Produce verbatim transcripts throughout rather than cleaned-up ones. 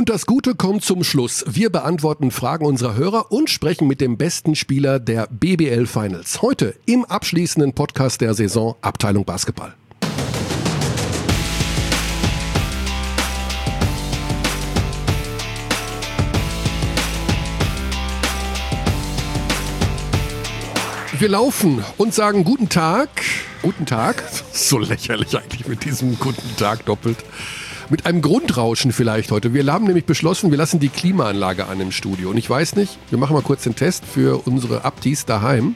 Und das Gute kommt zum Schluss. Wir beantworten Fragen unserer Hörer und sprechen mit dem besten Spieler der B B L Finals. Heute im abschließenden Podcast der Saison Abteilung Basketball. Wir laufen und sagen guten Tag. Guten Tag. So lächerlich eigentlich mit diesem guten Tag doppelt. Mit einem Grundrauschen vielleicht heute. Wir haben nämlich beschlossen, wir lassen die Klimaanlage an im Studio. Und ich weiß nicht, wir machen mal kurz den Test für unsere Abtis daheim.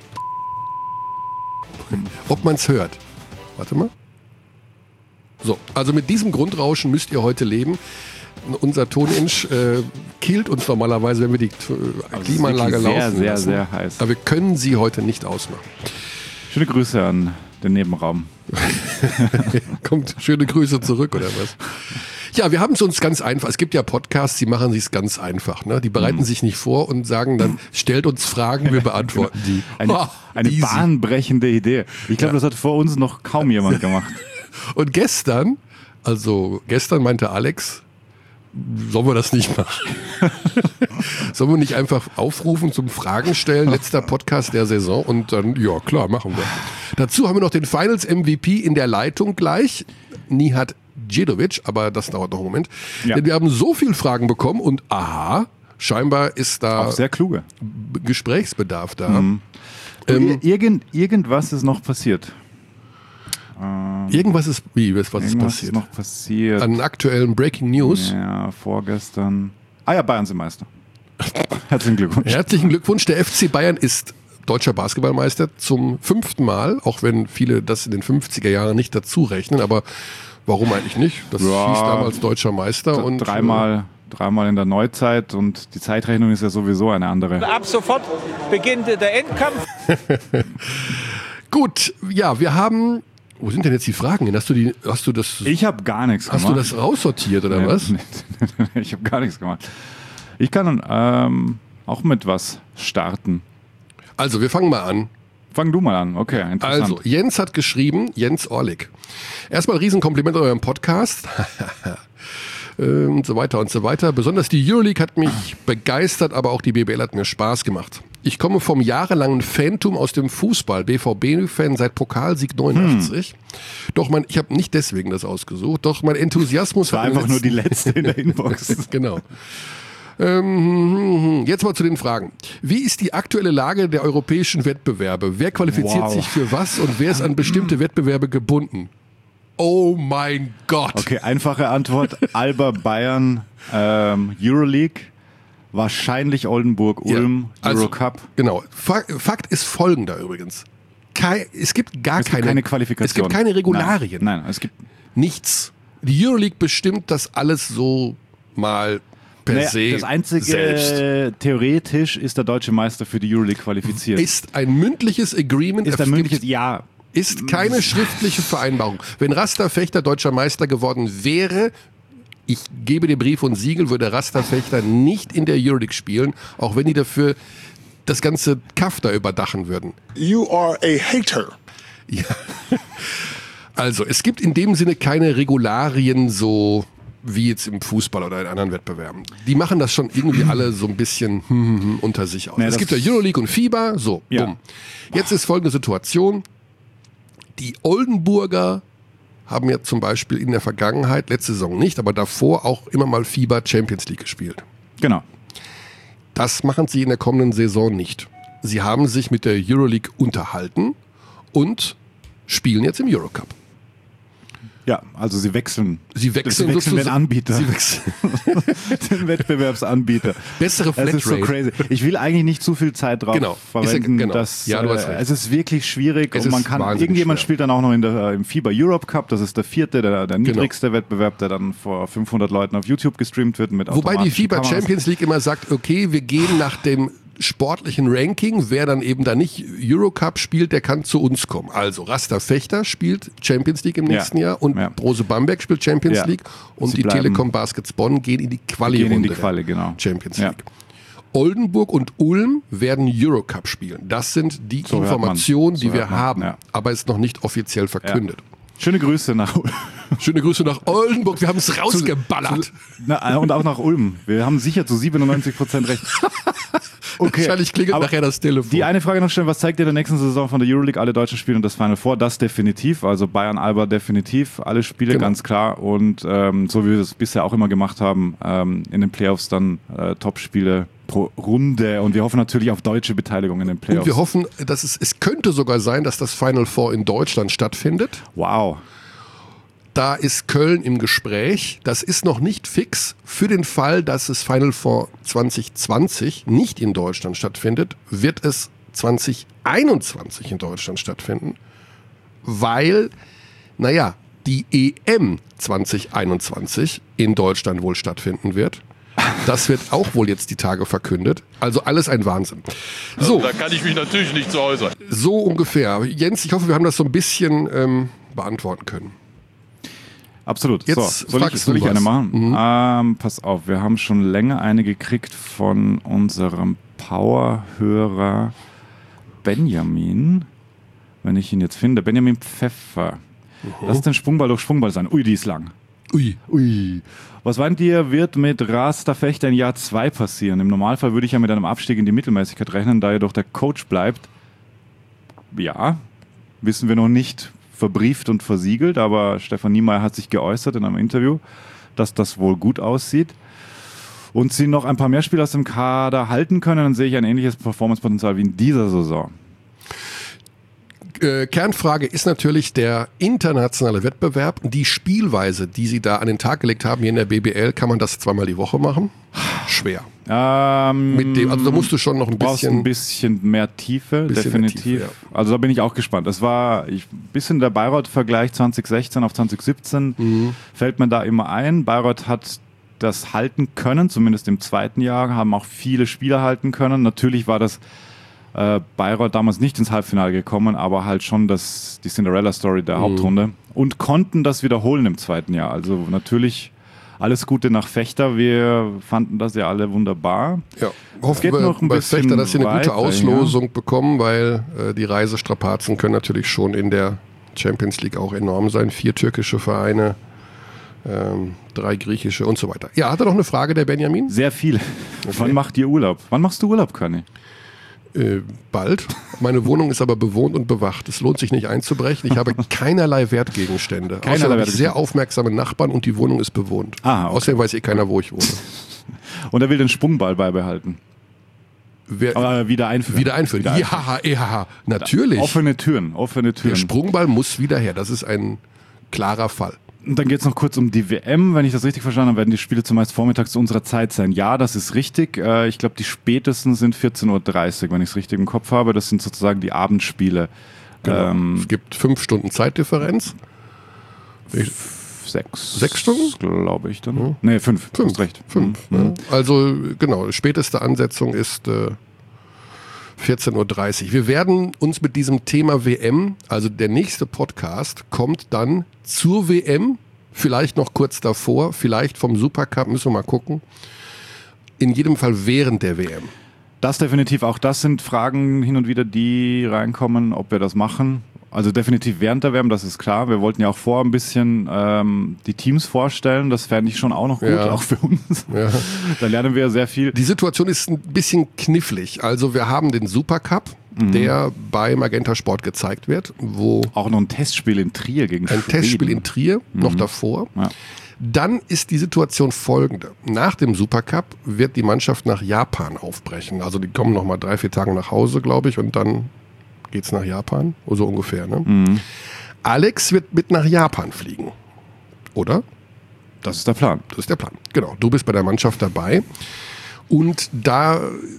Ob man es hört. Warte mal. So, also mit diesem Grundrauschen müsst ihr heute leben. Unser Toninch äh, killt uns normalerweise, wenn wir die äh, Klimaanlage laufen sehr, sehr, lassen. sehr heiß. Aber wir können sie heute nicht ausmachen. Schöne Grüße an den Nebenraum. Kommt schöne Grüße zurück, oder was? Ja, wir haben es uns ganz einfach. Es gibt ja Podcasts, die machen sich ganz einfach. Ne? Die bereiten mhm. sich nicht vor und sagen dann, stellt uns Fragen, wir beantworten die. Eine, oh, eine easy. bahnbrechende Idee. Ich glaube, ja. das hat vor uns noch kaum jemand gemacht. Und gestern, also gestern meinte Alex, sollen wir das nicht machen? Sollen wir nicht einfach aufrufen zum Fragen stellen? Letzter Podcast der Saison und dann, ja klar, machen wir. Dazu haben wir noch den Finals M V P in der Leitung gleich. Nihat Djedovic, aber das dauert noch einen Moment. Ja. Denn wir haben so viele Fragen bekommen und aha, scheinbar ist da auch sehr kluge Gesprächsbedarf da. Mhm. Ähm, Irgend, irgendwas ist noch passiert. Irgendwas ist, wie, was ist passiert? Ist noch passiert. An aktuellen Breaking News? Ja, vorgestern. Ah ja, Bayern sind Meister. Herzlichen Glückwunsch. Herzlichen Glückwunsch. Der F C Bayern ist deutscher Basketballmeister zum fünften Mal, auch wenn viele das in den fünfziger Jahren nicht dazu rechnen, aber warum eigentlich nicht? Das ja, hieß damals deutscher Meister. Und dreimal, dreimal in der Neuzeit und die Zeitrechnung ist ja sowieso eine andere. Ab sofort beginnt der Endkampf. Gut, ja, wir haben... Wo sind denn jetzt die Fragen? Hast du die, hast du das? Ich habe gar nichts gemacht. Hast du das raussortiert oder nee, was? Nee, ich habe gar nichts gemacht. Ich kann ähm, auch mit was starten. Also, wir fangen mal an. Fang du mal an, okay, interessant. Also, Jens hat geschrieben, Jens Orlik. Erstmal Riesenkompliment an euren Podcast. Und so weiter und so weiter. Besonders die Euroleague hat mich begeistert, aber auch die B B L hat mir Spaß gemacht. Ich komme vom jahrelangen Fantum aus dem Fußball, B V B-Fan seit Pokalsieg neunundachtzig. Hm. Doch mein, ich habe nicht deswegen das ausgesucht, doch mein Enthusiasmus das war einfach nur die letzte in der Inbox. Genau. Ähm, jetzt mal zu den Fragen. Wie ist die aktuelle Lage der europäischen Wettbewerbe? Wer qualifiziert wow. sich für was und wer ist an bestimmte Wettbewerbe gebunden? Oh mein Gott. Okay, einfache Antwort. Alba Bayern, ähm, Euroleague, wahrscheinlich Oldenburg, Ulm, ja, also, Eurocup. Genau. Fakt ist folgender übrigens. Kei, es gibt gar es gibt keine, keine Qualifikation. Es gibt keine Regularien. Nein, nein, es gibt nichts. Die Euroleague bestimmt das alles so mal per naja, se das einzige, selbst. Theoretisch ist der deutsche Meister für die Euroleague qualifiziert. Ist ein mündliches Agreement. Ist ein mündliches, ja. Ist keine schriftliche Vereinbarung. Wenn Rasta Fechter deutscher Meister geworden wäre, ich gebe dir Brief und Siegel, würde Rasta Fechter nicht in der Euroleague spielen, auch wenn die dafür das ganze Kaff da überdachen würden. You are a hater. Ja. Also, es gibt in dem Sinne keine Regularien so wie jetzt im Fußball oder in anderen Wettbewerben. Die machen das schon irgendwie alle so ein bisschen hm, hm, hm, unter sich aus. Ja, es gibt ja Euroleague und FIBA, so, ja. bumm. Jetzt ist folgende Situation. Die Oldenburger haben ja zum Beispiel in der Vergangenheit, letzte Saison nicht, aber davor auch immer mal FIBA Champions League gespielt. Genau. Das machen sie in der kommenden Saison nicht. Sie haben sich mit der Euroleague unterhalten und spielen jetzt im Eurocup. Ja, also sie wechseln. Sie wechseln, sie wechseln den Anbieter. Sie wechseln. den Wettbewerbsanbieter. Bessere Flatrate. Es ist so crazy. Ich will eigentlich nicht zu viel Zeit drauf genau. verwenden. Ja, genau. dass, ja, du hast äh, es ist wirklich schwierig. Es und man kann, irgendjemand schwer. spielt dann auch noch in der, im FIBA Europe Cup. Das ist der vierte, der, der niedrigste genau. Wettbewerb, der dann vor fünfhundert Leuten auf YouTube gestreamt wird. Mit Wobei die FIBA Kameras. Champions League immer sagt, okay, wir gehen nach dem sportlichen Ranking, wer dann eben da nicht Eurocup spielt, der kann zu uns kommen. Also Rasta Fechter spielt Champions League im nächsten ja. Jahr und ja. Brose Bamberg spielt Champions ja. League und Sie die Telekom Baskets Bonn gehen in die Quali-Runde gehen in die Quali, genau. Champions ja. League. Oldenburg und Ulm werden Eurocup spielen. Das sind die so Informationen, die so wir haben, ja. aber ist noch nicht offiziell verkündet. Ja. Schöne Grüße nach Ulm. Schöne Grüße nach Oldenburg, wir haben es rausgeballert. Na, und auch nach Ulm. Wir haben sicher zu siebenundneunzig Prozent recht. Okay. Wahrscheinlich klingelt Aber nachher das Telefon. Die eine Frage noch stellen, was zeigt ihr der nächsten Saison von der Euroleague? Alle Deutschen spielen und das Final Four, das definitiv. Also Bayern, Alba definitiv, alle Spiele Genau. ganz klar. Und ähm, so wie wir es bisher auch immer gemacht haben, ähm, in den Playoffs dann äh, Top-Spiele pro Runde. Und wir hoffen natürlich auf deutsche Beteiligung in den Playoffs. Und wir hoffen, dass es, es könnte sogar sein, dass das Final Four in Deutschland stattfindet. Wow. Da ist Köln im Gespräch. Das ist noch nicht fix. Für den Fall, dass es Final Four zwanzig zwanzig nicht in Deutschland stattfindet, wird es zwanzig einundzwanzig in Deutschland stattfinden. Weil, naja, die E M zwanzig einundzwanzig in Deutschland wohl stattfinden wird. Das wird auch wohl jetzt die Tage verkündet. Also alles ein Wahnsinn. So, Da kann ich mich natürlich nicht zu äußern. so ungefähr. Jens, ich hoffe, wir haben das so ein bisschen ähm, beantworten können. Absolut. Jetzt so, soll ich, fragst soll du ich was. eine machen? Mhm. Ähm, pass auf, wir haben schon länger eine gekriegt von unserem Powerhörer Benjamin. Wenn ich ihn jetzt finde, Benjamin Pfeffer. Mhm. Lass den Sprungball durch Sprungball sein. Ui, die ist lang. Ui. Ui. Was meint ihr, wird mit Rasta Fechter in Jahr zwei passieren? Im Normalfall würde ich ja mit einem Abstieg in die Mittelmäßigkeit rechnen, da jedoch der Coach bleibt. Ja, wissen wir noch nicht verbrieft und versiegelt, aber Stefan Niemeyer hat sich geäußert in einem Interview, dass das wohl gut aussieht. Und sie noch ein paar mehr Spieler aus dem Kader halten können, dann sehe ich ein ähnliches Performancepotenzial wie in dieser Saison. Äh, Kernfrage ist natürlich der internationale Wettbewerb. Die Spielweise, die sie da an den Tag gelegt haben hier in der B B L, kann man das zweimal die Woche machen? Schwer. Ähm, Mit dem, also da musst du schon noch ein Du brauchst bisschen, ein bisschen mehr Tiefe, bisschen mehr definitiv. Tiefe, Also da bin ich auch gespannt. Es war ein bisschen der Bayreuth-Vergleich zwanzig sechzehn auf zwanzig siebzehn, Mhm. fällt mir da immer ein. Bayreuth hat das halten können, zumindest im zweiten Jahr, haben auch viele Spieler halten können. Natürlich war das äh, Bayreuth damals nicht ins Halbfinale gekommen, aber halt schon das, die Cinderella-Story der Mhm. Hauptrunde und konnten das wiederholen im zweiten Jahr. Also natürlich alles Gute nach Fechter. Wir fanden das ja alle wunderbar. ja, hoffen geht wir noch ein bei bisschen Fechter, dass sie eine gute weiter, Auslosung bekommen, weil äh, die Reisestrapazen können natürlich schon in der Champions League auch enorm sein. Vier türkische Vereine, ähm, drei griechische und so weiter. Ja, hat er noch eine Frage, der Benjamin? Sehr viele. Wann macht ihr Urlaub? Wann machst du Urlaub, Conny? Äh, bald. Meine Wohnung ist aber bewohnt und bewacht. Es lohnt sich nicht einzubrechen. Ich habe keinerlei Wertgegenstände. Keinerlei Außerdem habe ich Wertgegenstände. sehr aufmerksame Nachbarn und die Wohnung ist bewohnt. Ah, okay. Außerdem weiß eh keiner, wo ich wohne. Und er will den Sprungball beibehalten. Wer, Aber wieder einführen. wieder einführen. Wieder Ja, ja, natürlich. Offene Türen, offene Der Türen. Sprungball muss wieder her. Das ist ein klarer Fall. Und dann geht es noch kurz um die W M. Wenn ich das richtig verstanden habe, werden die Spiele zumeist vormittags zu unserer Zeit sein. Ja, das ist richtig. Äh, Ich glaube, die spätesten sind vierzehn Uhr dreißig, wenn ich es richtig im Kopf habe. Das sind sozusagen die Abendspiele. Genau. Ähm, Es gibt fünf Stunden Zeitdifferenz. Ich, sechs. Sechs Stunden? Glaube ich dann. Hm. Nee, fünf. Du fünf. hast recht. Fünf. Mhm. Ne? Also genau, späteste Ansetzung ist äh, vierzehn Uhr dreißig. Wir werden uns mit diesem Thema W M, also der nächste Podcast kommt dann zur W M, vielleicht noch kurz davor, vielleicht vom Supercup, müssen wir mal gucken. In jedem Fall während der W M. Das definitiv, auch das sind Fragen hin und wieder, die reinkommen, ob wir das machen. Also definitiv während der W M, das ist klar. Wir wollten ja auch vorher ein bisschen ähm, die Teams vorstellen. Das fände ich schon auch noch gut, Ja. auch für uns. Ja. Da lernen wir sehr viel. Die Situation ist ein bisschen knifflig. Also wir haben den Supercup, Mhm. der bei Magenta Sport gezeigt wird, wo Auch noch ein Testspiel in Trier gegen ein Schweden. Testspiel in Trier, noch davor. Ja. Dann ist die Situation folgende. Nach dem Supercup wird die Mannschaft nach Japan aufbrechen. Also die kommen noch mal drei, vier Tage nach Hause, glaube ich, und dann geht's nach Japan, so ungefähr. Ne? Mhm. Alex wird mit nach Japan fliegen, oder? Das ist der Plan. Das ist der Plan. Genau, du bist bei der Mannschaft dabei. Und da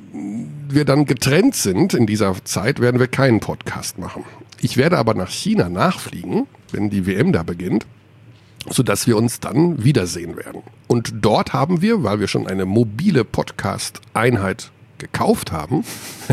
wir dann getrennt sind in dieser Zeit, werden wir keinen Podcast machen. Ich werde aber nach China nachfliegen, wenn die W M da beginnt, sodass wir uns dann wiedersehen werden. Und dort haben wir, weil wir schon eine mobile Podcast-Einheit gekauft haben,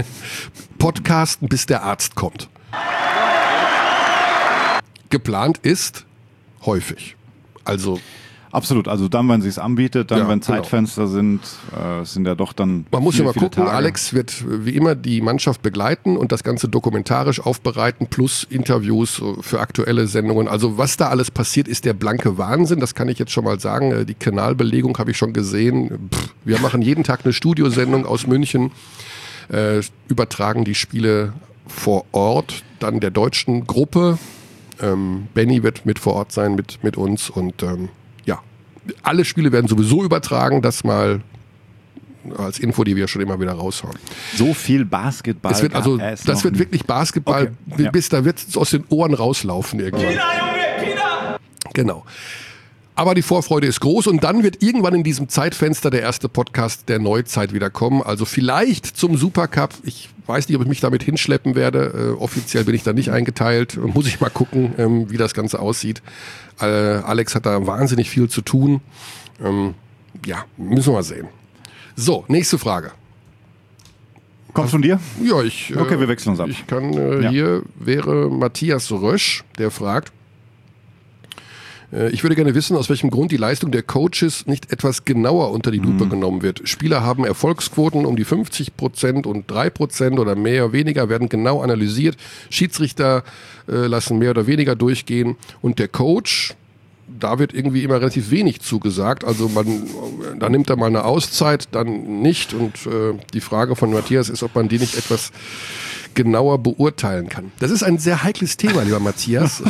Podcasten, bis der Arzt kommt. Geplant ist häufig. Also Absolut, also dann, wenn sie es anbietet, dann, Ja, wenn genau. Zeitfenster sind, äh, sind ja doch dann Man muss viele, ja mal viele gucken, Tage. Alex wird wie immer die Mannschaft begleiten und das Ganze dokumentarisch aufbereiten, plus Interviews für aktuelle Sendungen. Also was da alles passiert, ist der blanke Wahnsinn, das kann ich jetzt schon mal sagen. Die Kanalbelegung habe ich schon gesehen. Pff, wir machen jeden Tag eine Studiosendung aus München, äh, übertragen die Spiele vor Ort, dann der deutschen Gruppe. Ähm, Benny wird mit vor Ort sein, mit, mit uns und ähm, ja, alle Spiele werden sowieso übertragen, das mal als Info, die wir schon immer wieder raushauen. So viel Basketball. Es wird also, gab es das noch wird nie. wirklich Basketball, Okay, ja. bis da wird es aus den Ohren rauslaufen irgendwann. Genau. Aber die Vorfreude ist groß und dann wird irgendwann in diesem Zeitfenster der erste Podcast der Neuzeit wieder kommen. Also vielleicht zum Supercup. Ich weiß nicht, ob ich mich damit hinschleppen werde. Äh, offiziell bin ich da nicht eingeteilt. Muss ich mal gucken, ähm, wie das Ganze aussieht. Äh, Alex hat da wahnsinnig viel zu tun. Ähm, ja, müssen wir mal sehen. So, nächste Frage. Kommt von dir? Ja, ich. Okay, äh, wir wechseln uns ab. Ich kann, äh, Ja. hier wäre Matthias Rösch, der fragt, äh, ich würde gerne wissen, aus welchem Grund die Leistung der Coaches nicht etwas genauer unter die Lupe Mhm. genommen wird. Spieler haben Erfolgsquoten um die fünfzig Prozent und drei Prozent oder mehr oder weniger werden genau analysiert. Schiedsrichter äh, lassen mehr oder weniger durchgehen und der Coach, da wird irgendwie immer relativ wenig zugesagt. Also man, da nimmt er mal eine Auszeit, dann nicht. Und äh, die Frage von Matthias ist, ob man die nicht etwas genauer beurteilen kann. Das ist ein sehr heikles Thema, lieber Matthias.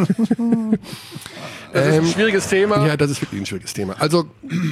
Das ist ein schwieriges Thema. Ja, das ist wirklich ein schwieriges Thema. Also,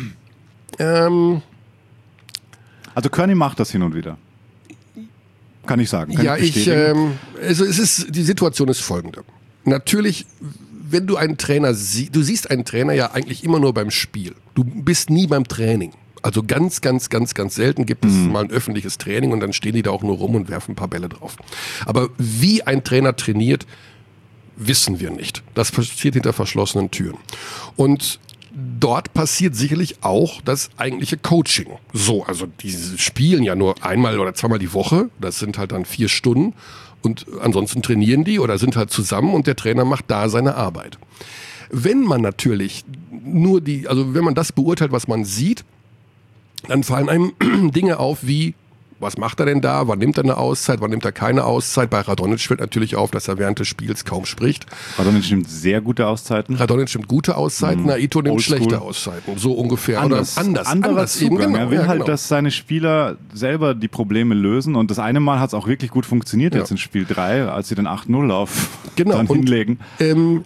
ähm, Also Körny macht das hin und wieder. Kann ich sagen. Kann ja, ich, bestätigen. ähm, also es ist, die Situation ist folgende. Natürlich, wenn du einen Trainer siehst, du siehst einen Trainer ja eigentlich immer nur beim Spiel. Du bist nie beim Training. Also ganz, ganz, ganz, ganz selten gibt es mal ein öffentliches Training und dann stehen die da auch nur rum und werfen ein paar Bälle drauf. Aber wie ein Trainer trainiert, wissen wir nicht. Das passiert hinter verschlossenen Türen. Und dort passiert sicherlich auch das eigentliche Coaching. So, also die spielen ja nur einmal oder zweimal die Woche. Das sind halt dann vier Stunden. Und ansonsten trainieren die oder sind halt zusammen und der Trainer macht da seine Arbeit. Wenn man natürlich nur die, also wenn man das beurteilt, was man sieht, dann fallen einem Dinge auf wie, was macht er denn da, wann nimmt er eine Auszeit, wann nimmt er keine Auszeit. Bei Radonjic fällt natürlich auf, dass er während des Spiels kaum spricht. Radonjic nimmt sehr gute Auszeiten. Radonjic nimmt gute Auszeiten, Naito nimmt Oldschool. schlechte Auszeiten, so ungefähr. Anders, Oder anders, anderer anders eben, Zugang. genau. Er will Ja, halt, genau. dass seine Spieler selber die Probleme lösen. Und das eine Mal hat es auch wirklich gut funktioniert Ja. jetzt in Spiel drei, als sie den acht null auf Genau, dann und- hinlegen. Ähm,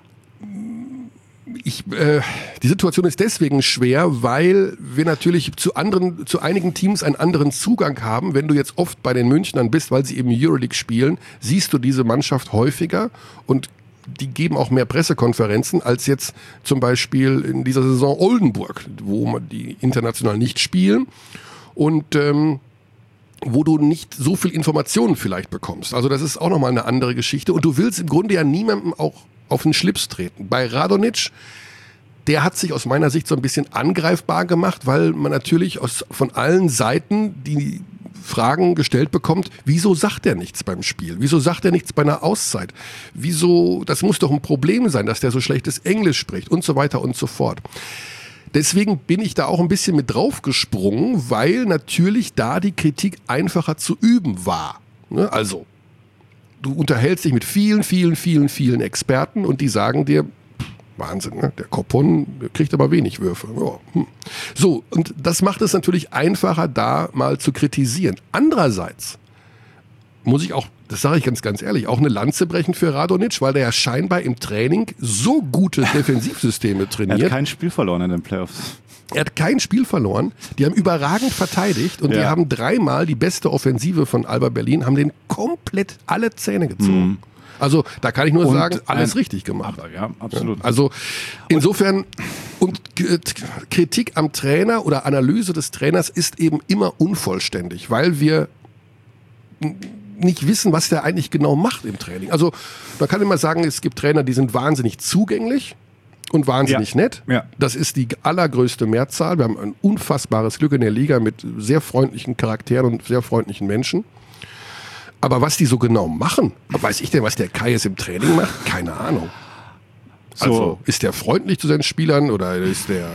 ich, äh, die Situation ist deswegen schwer, weil wir natürlich zu anderen, zu einigen Teams einen anderen Zugang haben. Wenn du jetzt oft bei den Münchnern bist, weil sie eben Euroleague spielen, siehst du diese Mannschaft häufiger und die geben auch mehr Pressekonferenzen als jetzt zum Beispiel in dieser Saison Oldenburg, wo man die international nicht spielen und ähm, wo du nicht so viel Informationen vielleicht bekommst. Also das ist auch nochmal eine andere Geschichte. Und du willst im Grunde ja niemandem auch auf den Schlips treten. Bei Radonjic, der hat sich aus meiner Sicht so ein bisschen angreifbar gemacht, weil man natürlich aus, von allen Seiten die Fragen gestellt bekommt, wieso sagt er nichts beim Spiel? Wieso sagt er nichts bei einer Auszeit? Wieso, das muss doch ein Problem sein, dass der so schlechtes Englisch spricht und so weiter und so fort. Deswegen bin ich da auch ein bisschen mit draufgesprungen, weil natürlich da die Kritik einfacher zu üben war. Ne? Also, du unterhältst dich mit vielen, vielen, vielen, vielen Experten und die sagen dir, Wahnsinn, ne? Der Koppon kriegt aber wenig Würfe. Ja, hm. So, und das macht es natürlich einfacher, da mal zu kritisieren. Andererseits muss ich auch, das sage ich ganz, ganz ehrlich, auch eine Lanze brechen für Radonjic, weil der ja scheinbar im Training so gute Defensivsysteme Er trainiert. hat kein Spiel verloren in den Playoffs. Er hat kein Spiel verloren. Die haben überragend verteidigt und die Ja. haben dreimal die beste Offensive von Alba Berlin, haben den komplett alle Zähne gezogen. Also da kann ich nur Und sagen, alles ein- richtig gemacht. Aber ja, absolut. Also insofern, und K- Kritik am Trainer oder Analyse des Trainers ist eben immer unvollständig, weil wir n- nicht wissen, was der eigentlich genau macht im Training. Also man kann immer sagen, es gibt Trainer, die sind wahnsinnig zugänglich und wahnsinnig Ja. nett. Ja. Das ist die allergrößte Mehrzahl. Wir haben ein unfassbares Glück in der Liga mit sehr freundlichen Charakteren und sehr freundlichen Menschen. Aber was die so genau machen, weiß ich denn, was der Kai jetzt im Training macht? Keine Ahnung. So. Also ist der freundlich zu seinen Spielern oder ist der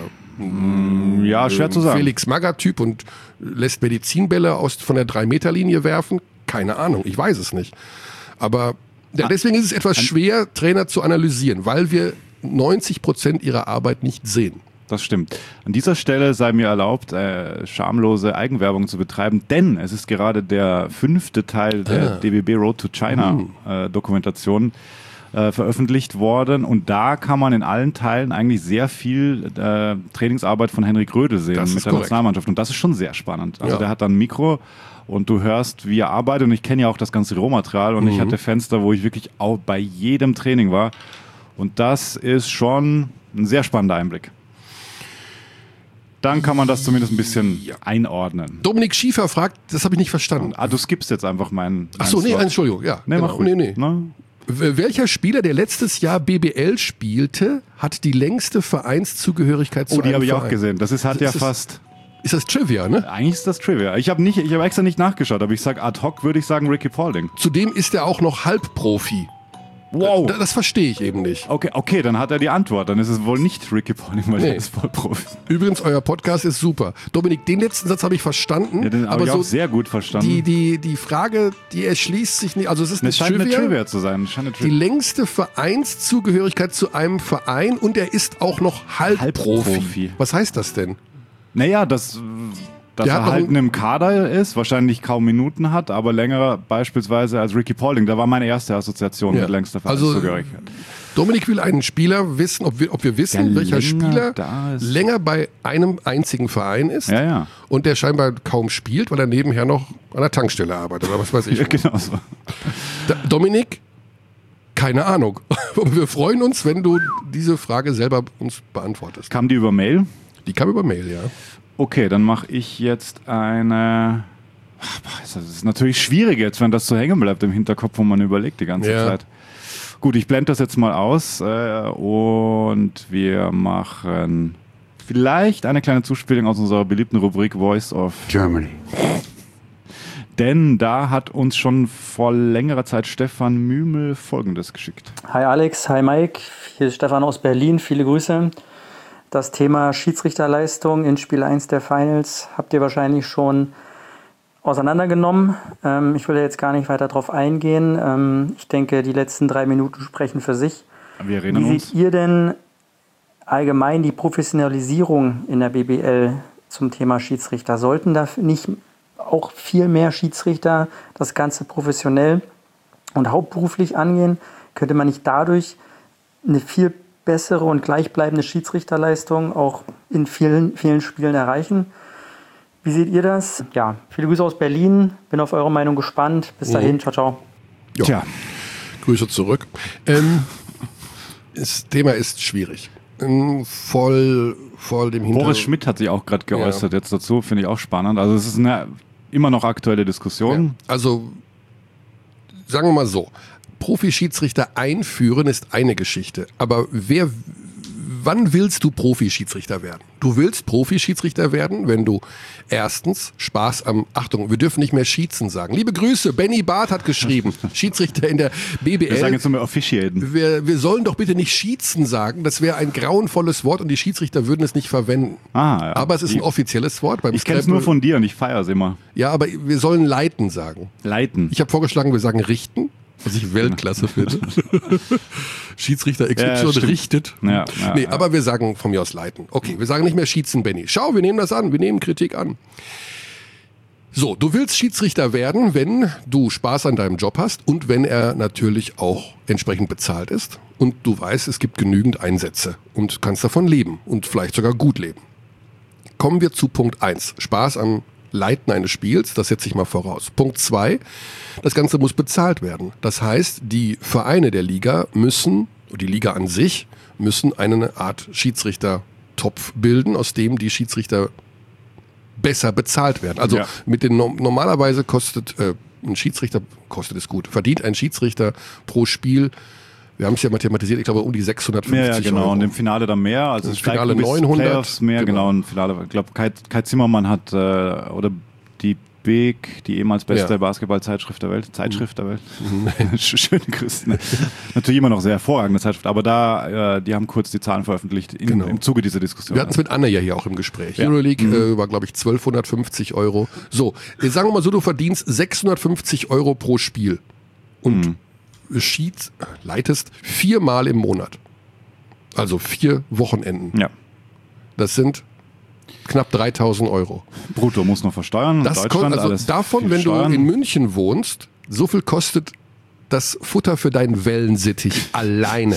mm, ja, schwer zu sagen. Felix Magath-Typ und lässt Medizinbälle aus, von der drei Meter Linie werfen? Keine Ahnung, ich weiß es nicht. Aber ja, deswegen ist es etwas schwer, Trainer zu analysieren, weil wir neunzig Prozent ihrer Arbeit nicht sehen. Das stimmt. An dieser Stelle sei mir erlaubt, äh, schamlose Eigenwerbung zu betreiben, denn es ist gerade der fünfte Teil der ah. D B B Road to China Mhm. äh, Dokumentation äh, veröffentlicht worden und da kann man in allen Teilen eigentlich sehr viel äh, Trainingsarbeit von Henrik Rödel sehen Das mit ist der korrekt. Nationalmannschaft und das ist schon sehr spannend. Also Ja. der hat dann ein Mikro und du hörst, wie er arbeitet und ich kenne ja auch das ganze Rohmaterial und Mhm. ich hatte Fenster, wo ich wirklich auch bei jedem Training war und das ist schon ein sehr spannender Einblick. Dann kann man das zumindest ein bisschen Ja. einordnen. Dominik Schiefer fragt, das habe ich nicht verstanden. Ah, du skippst jetzt einfach meinen. Ach so, nee, Slot. Entschuldigung, ja. Nee, genau. mach ruhig. nee, nee. Ne? W- Welcher Spieler, der letztes Jahr B B L spielte, hat die längste Vereinszugehörigkeit zu Oh, die einem habe ich auch Verein? gesehen. Das ist, hat Ist ja das- fast. Ist das Trivia, ne? Eigentlich ist das Trivia. Ich habe nicht, ich habe extra nicht nachgeschaut, aber ich sage ad hoc würde ich sagen Ricky Paulding. Zudem ist er auch noch Halbprofi. Wow. Da- Das verstehe ich eben nicht. Okay, okay, dann hat er die Antwort. Dann ist es wohl nicht Ricky Paulding, weil Nee. er ist Vollprofi. Übrigens, euer Podcast ist super. Dominik, den letzten Satz habe ich verstanden. Ja, den habe aber ich so auch sehr gut verstanden. die, die, die Frage, die erschließt sich nicht. Also es ist eine es scheint Trivia. eine Trivia zu sein. Es scheint eine Die Trivia. längste Vereinszugehörigkeit zu einem Verein und er ist auch noch Halbprofi. Halbprofi. Was heißt das denn? Naja, dass, dass Der hat er noch halt ein- im Kader ist, wahrscheinlich kaum Minuten hat, aber länger beispielsweise als Ricky Paulding. Da war meine erste Assoziation Ja. mit längster Also, Vereinszugehörigkeit. Dominik will einen Spieler wissen, ob wir, ob wir wissen, Der welcher länger Spieler da ist. länger bei einem einzigen Verein ist Ja, ja. und der scheinbar kaum spielt, weil er nebenher noch an der Tankstelle arbeitet oder was weiß ich. Ja, genau so. Da, Dominik, keine Ahnung. Aber wir freuen uns, wenn du diese Frage selber uns beantwortest. Kam die über Mail? Die kam über Mail, ja. Okay, dann mache ich jetzt eine. Ach, boah, Das ist natürlich schwierig jetzt, wenn das so hängen bleibt im Hinterkopf, wo man überlegt die ganze Ja. Zeit. Gut, ich blende das jetzt mal aus äh, und wir machen vielleicht eine kleine Zuspielung aus unserer beliebten Rubrik Voice of Germany. Denn da hat uns schon vor längerer Zeit Stefan Mümel Folgendes geschickt. Hi Alex, hi Mike, hier ist Stefan aus Berlin, viele Grüße. Das Thema Schiedsrichterleistung in Spiel eins der Finals habt ihr wahrscheinlich schon auseinandergenommen. Ähm, ich will da jetzt gar nicht weiter drauf eingehen. Ähm, ich denke, die letzten drei Minuten sprechen für sich. Wir erinnern Wie uns. seht ihr denn allgemein die Professionalisierung in der B B L zum Thema Schiedsrichter? Sollten da nicht auch viel mehr Schiedsrichter das Ganze professionell und hauptberuflich angehen? Könnte man nicht dadurch eine viel bessere und gleichbleibende Schiedsrichterleistung auch in vielen, vielen Spielen erreichen? Wie seht ihr das? Ja, viele Grüße aus Berlin. Bin auf eure Meinung gespannt. Bis dahin, ciao, ciao. Ja. Tja, Grüße zurück. Ähm, das Thema ist schwierig. Ähm, voll, voll dem Hintergrund. Boris Schmidt hat sich auch gerade geäußert jetzt dazu, finde ich auch spannend. Also es ist eine immer noch aktuelle Diskussion. Ja, also, sagen wir mal so, Profi-Schiedsrichter einführen ist eine Geschichte. Aber wer, wann willst du Profi-Schiedsrichter werden? Du willst Profi-Schiedsrichter werden, wenn du erstens Spaß am, Achtung, wir dürfen nicht mehr schießen sagen. Liebe Grüße, Benny Barth hat geschrieben, Schiedsrichter in der B B L. Wir sagen jetzt nur mehr Officiaten. Wir, wir sollen doch bitte nicht schießen sagen. Das wäre ein grauenvolles Wort und die Schiedsrichter würden es nicht verwenden. Ah, ja. Aber es ist ein offizielles Wort. Beim Ich kenne es Scrabble- nur von dir und ich feiere es immer. Ja, aber wir sollen leiten sagen. Leiten. Ich habe vorgeschlagen, wir sagen richten, was ich Weltklasse finde. Schiedsrichter X Ja, Y stimmt. richtet. Ja, ja, nee, ja. aber wir sagen von mir aus leiten. Okay, wir sagen nicht mehr schießen, Benny. Schau, wir nehmen das an, wir nehmen Kritik an. So, du willst Schiedsrichter werden, wenn du Spaß an deinem Job hast und wenn er natürlich auch entsprechend bezahlt ist und du weißt, es gibt genügend Einsätze und kannst davon leben und vielleicht sogar gut leben. Kommen wir zu Punkt eins. Spaß am Leiten eines Spiels, das setze ich mal voraus. Punkt zwei, das Ganze muss bezahlt werden. Das heißt, die Vereine der Liga müssen, die Liga an sich, müssen eine Art Schiedsrichter-Topf bilden, aus dem die Schiedsrichter besser bezahlt werden. Also Ja. mit den normalerweise kostet äh, ein Schiedsrichter, kostet es gut, verdient ein Schiedsrichter pro Spiel, wir haben es ja mathematisiert, ich glaube um die sechshundertfünfzig Ja, ja, genau. Euro. Und im Finale dann mehr. Also Im es steigt Finale bis neunhundert. Playoffs mehr, Genau. genau. Im Finale, ich glaube, Kai, Kai Zimmermann hat, äh, oder die Big, die ehemals beste Ja. Basketball-Zeitschrift der Welt. Zeitschrift der Welt. Schöne Grüße. Ne? Natürlich immer noch sehr hervorragende Zeitschrift, aber da, äh, die haben kurz die Zahlen veröffentlicht in, Genau. im Zuge dieser Diskussion. Wir hatten es mit Anne ja hier auch im Gespräch. Ja. Euroleague Mhm. äh, war, glaube ich, zwölfhundertfünfzig Euro. So, jetzt sagen wir mal so, du verdienst sechshundertfünfzig Euro pro Spiel und Mhm. Sheets leitest viermal im Monat. Also vier Wochenenden. Ja. Das sind knapp dreitausend Euro. Brutto muss noch versteuern. Das Deutschland, kommt, also alles davon, viel wenn Steuern. du in München wohnst, so viel kostet das Futter für deinen Wellensittich alleine.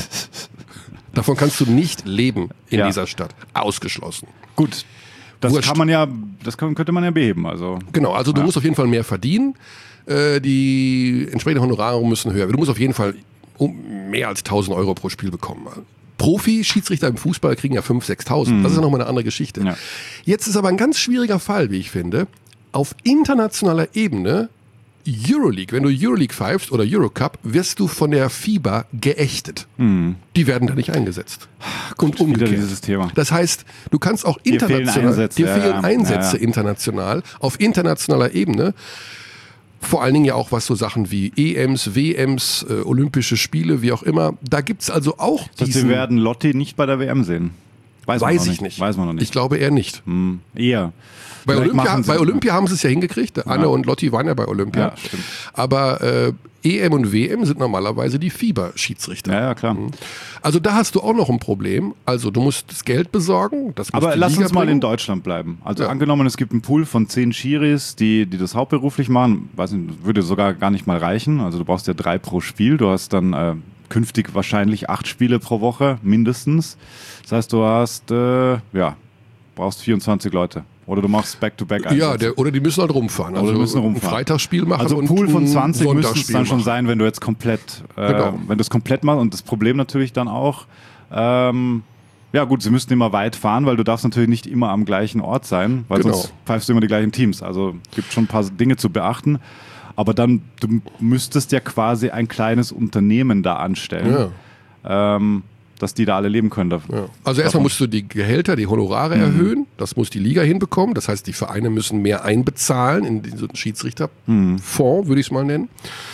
Davon kannst du nicht leben in Ja. dieser Stadt. Ausgeschlossen. Gut, das Wurscht. kann man ja, das kann, könnte man ja beheben. Also Genau, also du Ja. musst auf jeden Fall mehr verdienen. Äh, die entsprechenden Honorare müssen höher. Du musst auf jeden Fall um mehr als tausend Euro pro Spiel bekommen. Profi-Schiedsrichter im Fußball kriegen ja fünftausend, sechstausend. Das ist ja nochmal eine andere Geschichte. Ja. Jetzt ist aber ein ganz schwieriger Fall, wie ich finde. Auf internationaler Ebene, Euroleague, wenn du Euroleague pfeifst oder Eurocup, wirst du von der FIBA geächtet. Die werden da nicht eingesetzt. Und wieder umgekehrt. dieses Thema. Das heißt, du kannst auch Dir fehlen international, Einsätze, dir ja, fehlen ja. Einsätze Ja, ja. international, auf internationaler Ebene. Vor allen Dingen ja auch was so Sachen wie E Ms, W Ms, äh, Olympische Spiele, wie auch immer. Da gibt's also auch Das heißt, diesen... wir werden Lotti nicht bei der W M sehen. Weiß, man Weiß noch ich nicht. Weiß man noch nicht. Ich glaube eher nicht. Hm, eher. Bei Vielleicht Olympia, machen sie bei das Olympia haben sie es ja hingekriegt. Anne Ja. und Lotti waren ja bei Olympia. Ja, stimmt. Aber äh, E M und W M sind normalerweise die FIBA-Schiedsrichter. Ja, ja, klar. Also da hast du auch noch ein Problem. Also du musst das Geld besorgen. Das muss Aber die lass Liga uns mal bringen. in Deutschland bleiben. Also Ja. angenommen, es gibt einen Pool von zehn Schiris, die, die das hauptberuflich machen. Weiß nicht, würde sogar gar nicht mal reichen. Also du brauchst ja drei pro Spiel. Du hast dann äh, künftig wahrscheinlich acht Spiele pro Woche mindestens. Das heißt, du hast, äh, ja, brauchst vierundzwanzig Leute. Oder du machst Back-to-Back Einsätze. Ja, der, oder die müssen halt rumfahren. Also Oder die müssen ein rumfahren. Freitagsspiel machen Also und Pool von ein zwanzig müsste es Sonntagsspiel dann schon machen. sein, wenn du jetzt komplett, äh, Genau. wenn du es komplett machst. Und das Problem natürlich dann auch, ähm, ja gut, sie müssten immer weit fahren, weil du darfst natürlich nicht immer am gleichen Ort sein, weil Genau. sonst pfeifst du immer die gleichen Teams. Also gibt schon ein paar Dinge zu beachten. Aber dann, du müsstest ja quasi ein kleines Unternehmen da anstellen, ähm, dass die da alle leben können. Ja. Also erstmal musst du die Gehälter, die Honorare Mhm. erhöhen. Das muss die Liga hinbekommen. Das heißt, die Vereine müssen mehr einbezahlen in diesen Schiedsrichterfonds, würde ich es mal nennen.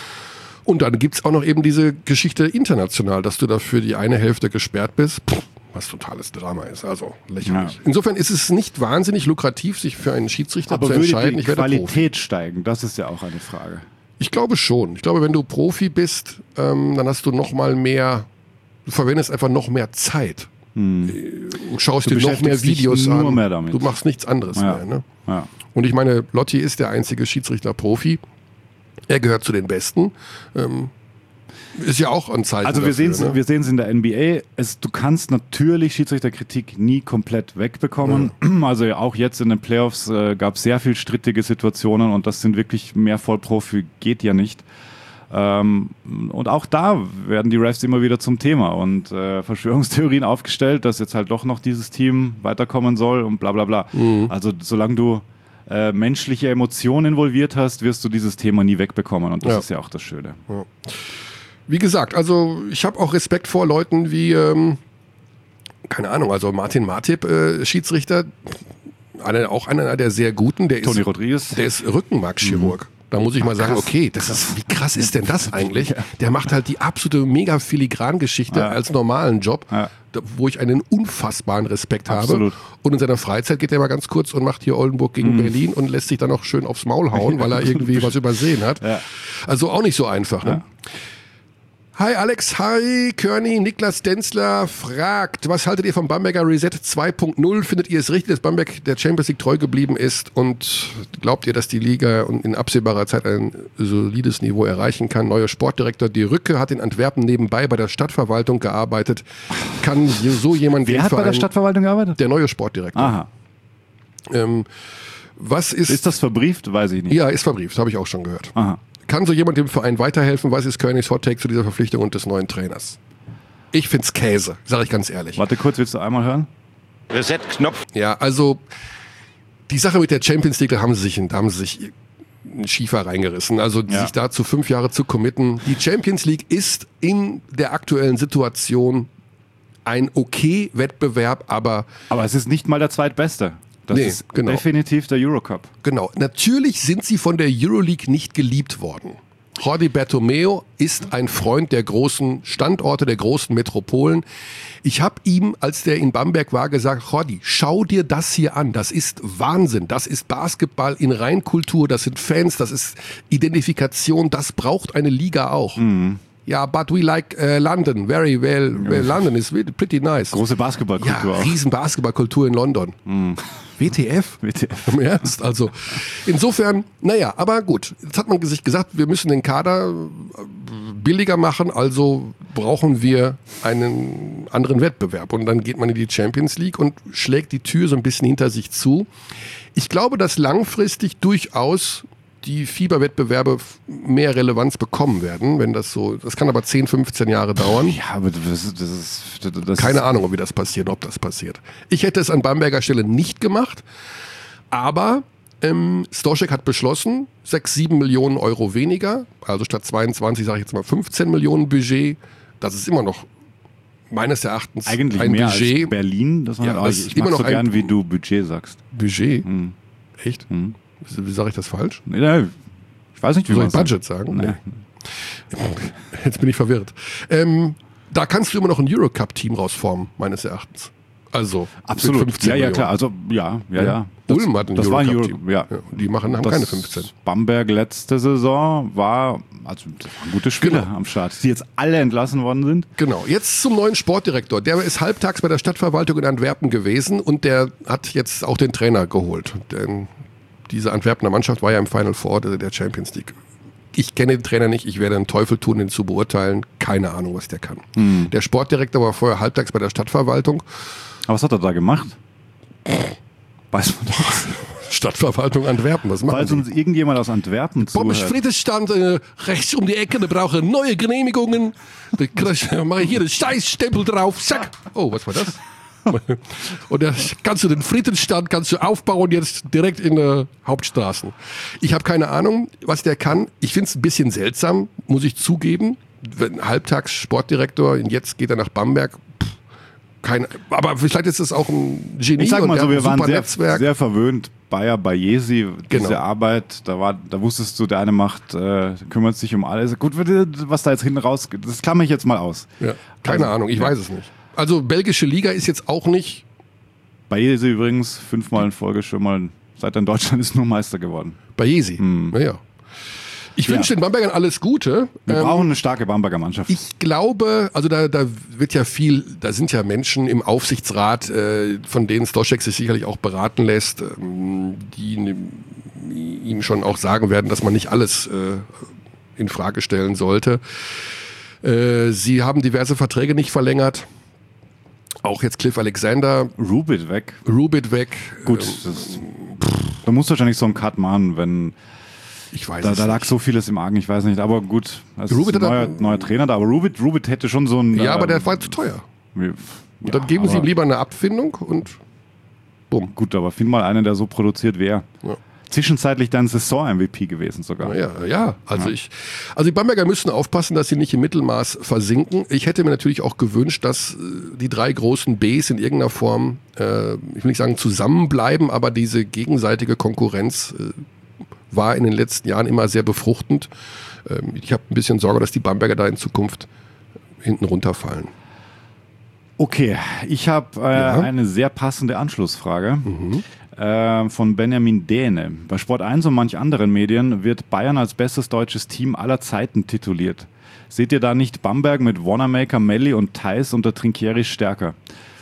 Und dann gibt's auch noch eben diese Geschichte international, dass du dafür die eine Hälfte gesperrt bist, Pff, was totales Drama ist. Also lächerlich. Ja. Insofern ist es nicht wahnsinnig lukrativ, sich für einen Schiedsrichter Aber zu würde entscheiden. die Ich werde Profi. Qualität steigen? Das ist ja auch eine Frage. Ich glaube schon. Ich glaube, wenn du Profi bist, ähm, dann hast du noch mal mehr, du verwendest einfach noch mehr Zeit. Und schaust Hm. Du dir noch mehr beschäftigst dich Videos nur an. mehr damit. Du machst nichts anderes Ja. mehr. Ne? Ja. Und ich meine, Lotti ist der einzige Schiedsrichter-Profi. Er gehört zu den Besten. Ähm, ist ja auch ein Zeichen Also wir dafür, sehen es ne? wir sehen's in der N B A. Es, du kannst natürlich Schiedsrichterkritik nie komplett wegbekommen. Also auch jetzt in den Playoffs äh, gab es sehr viel strittige Situationen und das sind wirklich mehr Vollprofi, geht ja nicht. Ähm, und auch da werden die Refs immer wieder zum Thema und äh, Verschwörungstheorien aufgestellt, dass jetzt halt doch noch dieses Team weiterkommen soll und bla bla bla. Also solange du äh, menschliche Emotionen involviert hast, wirst du dieses Thema nie wegbekommen und das Ja. ist ja auch das Schöne. Wie gesagt, also ich habe auch Respekt vor Leuten wie, ähm, keine Ahnung, also Martin Martip, äh, Schiedsrichter, einer, auch einer der sehr guten, der Toni ist, Rodriguez. der ist Rückenmarkschirurg. Da muss ich mal sagen, krass. okay, das ist, wie krass ist denn das eigentlich? Der macht halt die absolute mega Filigran-Geschichte Ja. als normalen Job, Ja. da- wo ich einen unfassbaren Respekt Absolut. habe. Und in seiner Freizeit geht er mal ganz kurz und macht hier Oldenburg gegen Berlin und lässt sich dann noch schön aufs Maul hauen, weil er irgendwie was übersehen hat. Ja. Also auch nicht so einfach. Ne? Ja. Hi Alex, hi Körny, Niklas Denzler fragt, was haltet ihr vom Bamberger Reset zwei Punkt null? Findet ihr es richtig, dass Bamberg der Champions League treu geblieben ist und glaubt ihr, dass die Liga in absehbarer Zeit ein solides Niveau erreichen kann? Neuer Sportdirektor Die Rücke hat in Antwerpen nebenbei bei der Stadtverwaltung gearbeitet. Kann so jemand Wer den hat bei der Verein- Stadtverwaltung gearbeitet? Der neue Sportdirektor. Aha. Ähm, was ist, Ist das verbrieft? Weiß ich nicht. ja, ist verbrieft, habe ich auch schon gehört. Aha. Kann so jemand dem Verein weiterhelfen? Was ist Környs Hot Take zu dieser Verpflichtung und des neuen Trainers? Ich find's Käse, sage ich ganz ehrlich. Warte kurz, willst du einmal hören? Reset-Knopf. Ja, also die Sache mit der Champions League, da haben sie sich, da haben sie sich einen Schiefer reingerissen. Also Ja. sich dazu fünf Jahre zu committen. Die Champions League ist in der aktuellen Situation ein okay Wettbewerb, aber Aber es ist nicht mal der zweitbeste. Das Nee, ist genau. definitiv der Eurocup. Genau. Natürlich sind sie von der Euroleague nicht geliebt worden. Jordi Bertomeu ist ein Freund der großen Standorte, der großen Metropolen. Ich habe ihm, als der in Bamberg war, gesagt, Jordi, schau dir das hier an. Das ist Wahnsinn. Das ist Basketball in Reinkultur. Das sind Fans. Das ist Identifikation. Das braucht eine Liga auch. Mhm. Ja, but we like uh, London. Very well. well London is really pretty nice. Große Ja, Basketballkultur auch. riesen Basketballkultur in London. W T F? W T F. Im Ernst? Also insofern, naja, aber gut. Jetzt hat man sich gesagt, wir müssen den Kader billiger machen, also brauchen wir einen anderen Wettbewerb. Und dann geht man in die Champions League und schlägt die Tür so ein bisschen hinter sich zu. Ich glaube, dass langfristig durchaus die Fieberwettbewerbe mehr Relevanz bekommen werden, wenn das so, das kann aber zehn, fünfzehn Jahre dauern. Ja, aber das, das ist... Das Keine Ahnung, wie das passiert, ob das passiert. Ich hätte es an Bamberger Stelle nicht gemacht, aber ähm, Stoschek hat beschlossen, sechs, sieben Millionen Euro weniger, also statt zweiundzwanzig sage ich jetzt mal fünfzehn Millionen Budget. Das ist immer noch meines Erachtens eigentlich ein mehr Budget. als Berlin. Das Ja, ja, das ich ist ich mag immer noch so ein- gern, wie du Budget sagst. Budget? Hm. Echt? Hm. Wie, wie sage ich das falsch? Nee, nee, ich weiß nicht, wie Soll man ich sagt. Budget sagen? Nee. Jetzt bin ich verwirrt. Ähm, da kannst du immer noch ein Eurocup-Team rausformen, meines Erachtens. Also Absolut. mit fünfzehn Ja, ja, Millionen. klar. Also, ja, ja, ja. Das, Ulm hat ein das war ein Eurocup-Team. Euro, ja. Ja, die machen, haben Das keine fünfzehn. Bamberg letzte Saison war, also das waren gute Spieler Genau. am Start, die jetzt alle entlassen worden sind. Genau, jetzt zum neuen Sportdirektor. Der ist halbtags bei der Stadtverwaltung in Antwerpen gewesen und der hat jetzt auch den Trainer geholt. Denn diese Antwerpener Mannschaft war ja im Final Four der Champions League. Ich kenne den Trainer nicht, ich werde einen Teufel tun, ihn zu beurteilen. Keine Ahnung, was der kann. Hm. Der Sportdirektor war vorher halbtags bei der Stadtverwaltung. Aber was hat er da gemacht? Weiß man doch. Stadtverwaltung Antwerpen, was machen Falls die? uns irgendjemand aus Antwerpen Pommes zuhört. Frites stand äh, rechts um die Ecke, da brauche ich neue Genehmigungen. Da krieg- da mache ich hier den Scheißstempel drauf. Zack. Oh, was war das? Und da kannst du den Frittenstand kannst du aufbauen jetzt direkt in der Hauptstraßen. Ich habe keine Ahnung, was der kann. Ich finde es ein bisschen seltsam, muss ich zugeben. Wenn halbtags Sportdirektor und jetzt geht er nach Bamberg. Pff, keine, aber vielleicht ist es auch ein Genie Ich sag mal und der so, hat wir ein waren super sehr, Netzwerk. sehr verwöhnt. Bayer Bayesi, diese Genau. Arbeit, da war, da wusstest du, der eine macht, äh, kümmert sich um alles. Gut, was da jetzt hinten rausgeht, das klammer ich jetzt mal aus. Ja, keine Also, Ahnung, ich ja. weiß es nicht. Also belgische Liga ist jetzt auch nicht. Bayesi übrigens fünfmal in Folge schon mal, seit er in Deutschland ist, nur Meister geworden. Bayesi. Naja. Ich Ja. wünsche den Bambergern alles Gute. Wir Ähm, brauchen eine starke Bamberger Mannschaft. Ich glaube, also da, da wird ja viel, da sind ja Menschen im Aufsichtsrat, äh, von denen Stoschek sich sicherlich auch beraten lässt, ähm, die ihm schon auch sagen werden, dass man nicht alles äh, in Frage stellen sollte. Äh, sie haben diverse Verträge nicht verlängert. Auch jetzt Cliff Alexander, Rubit weg. Rubit weg. Gut, Ähm, das, da musst du wahrscheinlich so einen Cut machen, wenn ich weiß da, es da lag nicht. so vieles im Argen, ich weiß nicht. Aber gut, es Rubit ist ein hat neuer, er- neuer Trainer da. Aber Rubit, Rubit hätte schon so ein... Ja, aber ähm, der war zu teuer. wie- Und ja, dann geben sie aber- ihm lieber eine Abfindung und bumm. Gut, aber find mal einen, der so produziert wäre. Ja. Zwischenzeitlich dann Saison-M V P gewesen sogar. Ja, ja, also ich, also die Bamberger müssen aufpassen, dass sie nicht im Mittelmaß versinken. Ich hätte mir natürlich auch gewünscht, dass äh, die drei großen Bs in irgendeiner Form, äh, ich will nicht sagen zusammenbleiben, aber diese gegenseitige Konkurrenz äh, war in den letzten Jahren immer sehr befruchtend. Ähm, ich habe ein bisschen Sorge, dass die Bamberger da in Zukunft hinten runterfallen. Okay, ich habe äh, Ja. eine sehr passende Anschlussfrage äh, von Benjamin Dähne. Bei Sport eins und manch anderen Medien wird Bayern als bestes deutsches Team aller Zeiten tituliert. Seht ihr da nicht Bamberg mit Wanamaker, Melli und Theis unter Trinkieri stärker?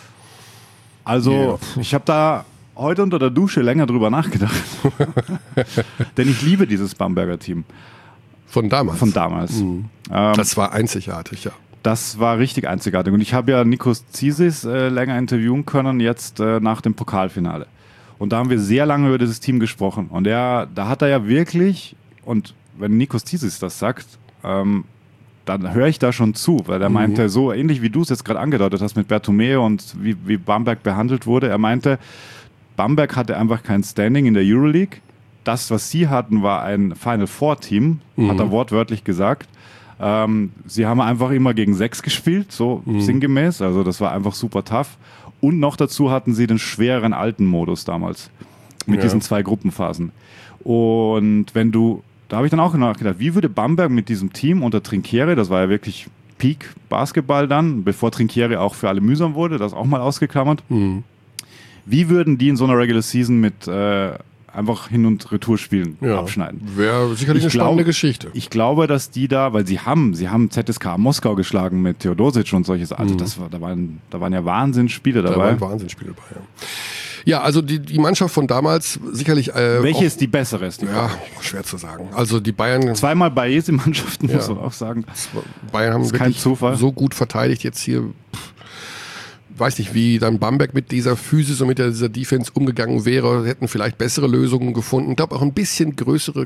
Also, ich habe da heute unter der Dusche länger drüber nachgedacht. Denn ich liebe dieses Bamberger Team Von damals. von damals. Ähm, Das war einzigartig, ja. Das war richtig einzigartig. Und ich habe ja Nikos Zisis äh, länger interviewen können, jetzt äh, nach dem Pokalfinale. Und da haben wir sehr lange über dieses Team gesprochen. Und er, da hat er ja wirklich, und wenn Nikos Zisis das sagt, ähm, dann höre ich da schon zu, weil er meinte, so ähnlich wie du es jetzt gerade angedeutet hast mit Bertomeu und wie, wie Bamberg behandelt wurde, er meinte, Bamberg hatte einfach kein Standing in der Euroleague. Das, was sie hatten, war ein Final Four Team, hat er wortwörtlich gesagt. Ähm, sie haben einfach immer gegen sechs gespielt, so sinngemäß. Also das war einfach super tough. Und noch dazu hatten sie den schwereren alten Modus damals mit ja. diesen zwei Gruppenphasen. Und wenn du, da habe ich dann auch nachgedacht, wie würde Bamberg mit diesem Team unter Trinchieri, das war ja wirklich Peak Basketball dann, bevor Trinchieri auch für alle mühsam wurde, das auch mal ausgeklammert, mhm. wie würden die in so einer Regular Season mit äh, einfach Hin- und Retourspielen ja. abschneiden? Wäre sicherlich ich eine spannende glaub, Geschichte. Ich glaube, dass die da, weil sie haben, sie haben Z S K Moskau geschlagen mit Theodosic und solches, also mhm. das war, da waren, da waren ja Wahnsinnsspiele dabei. Da waren Wahnsinnsspiele dabei, ja. Ja, also die, die Mannschaft von damals sicherlich... Äh, Welche auch, ist die bessere? Ist die ja, schwer zu sagen. Also die Bayern... Zweimal Bayesi-Mannschaften, ja. muss man auch sagen. Bayern haben wirklich so gut verteidigt jetzt hier. Pff, weiß nicht, wie dann Bamberg mit dieser Physis und mit dieser Defense umgegangen wäre. Hätten vielleicht bessere Lösungen gefunden. Ich glaube auch ein bisschen größere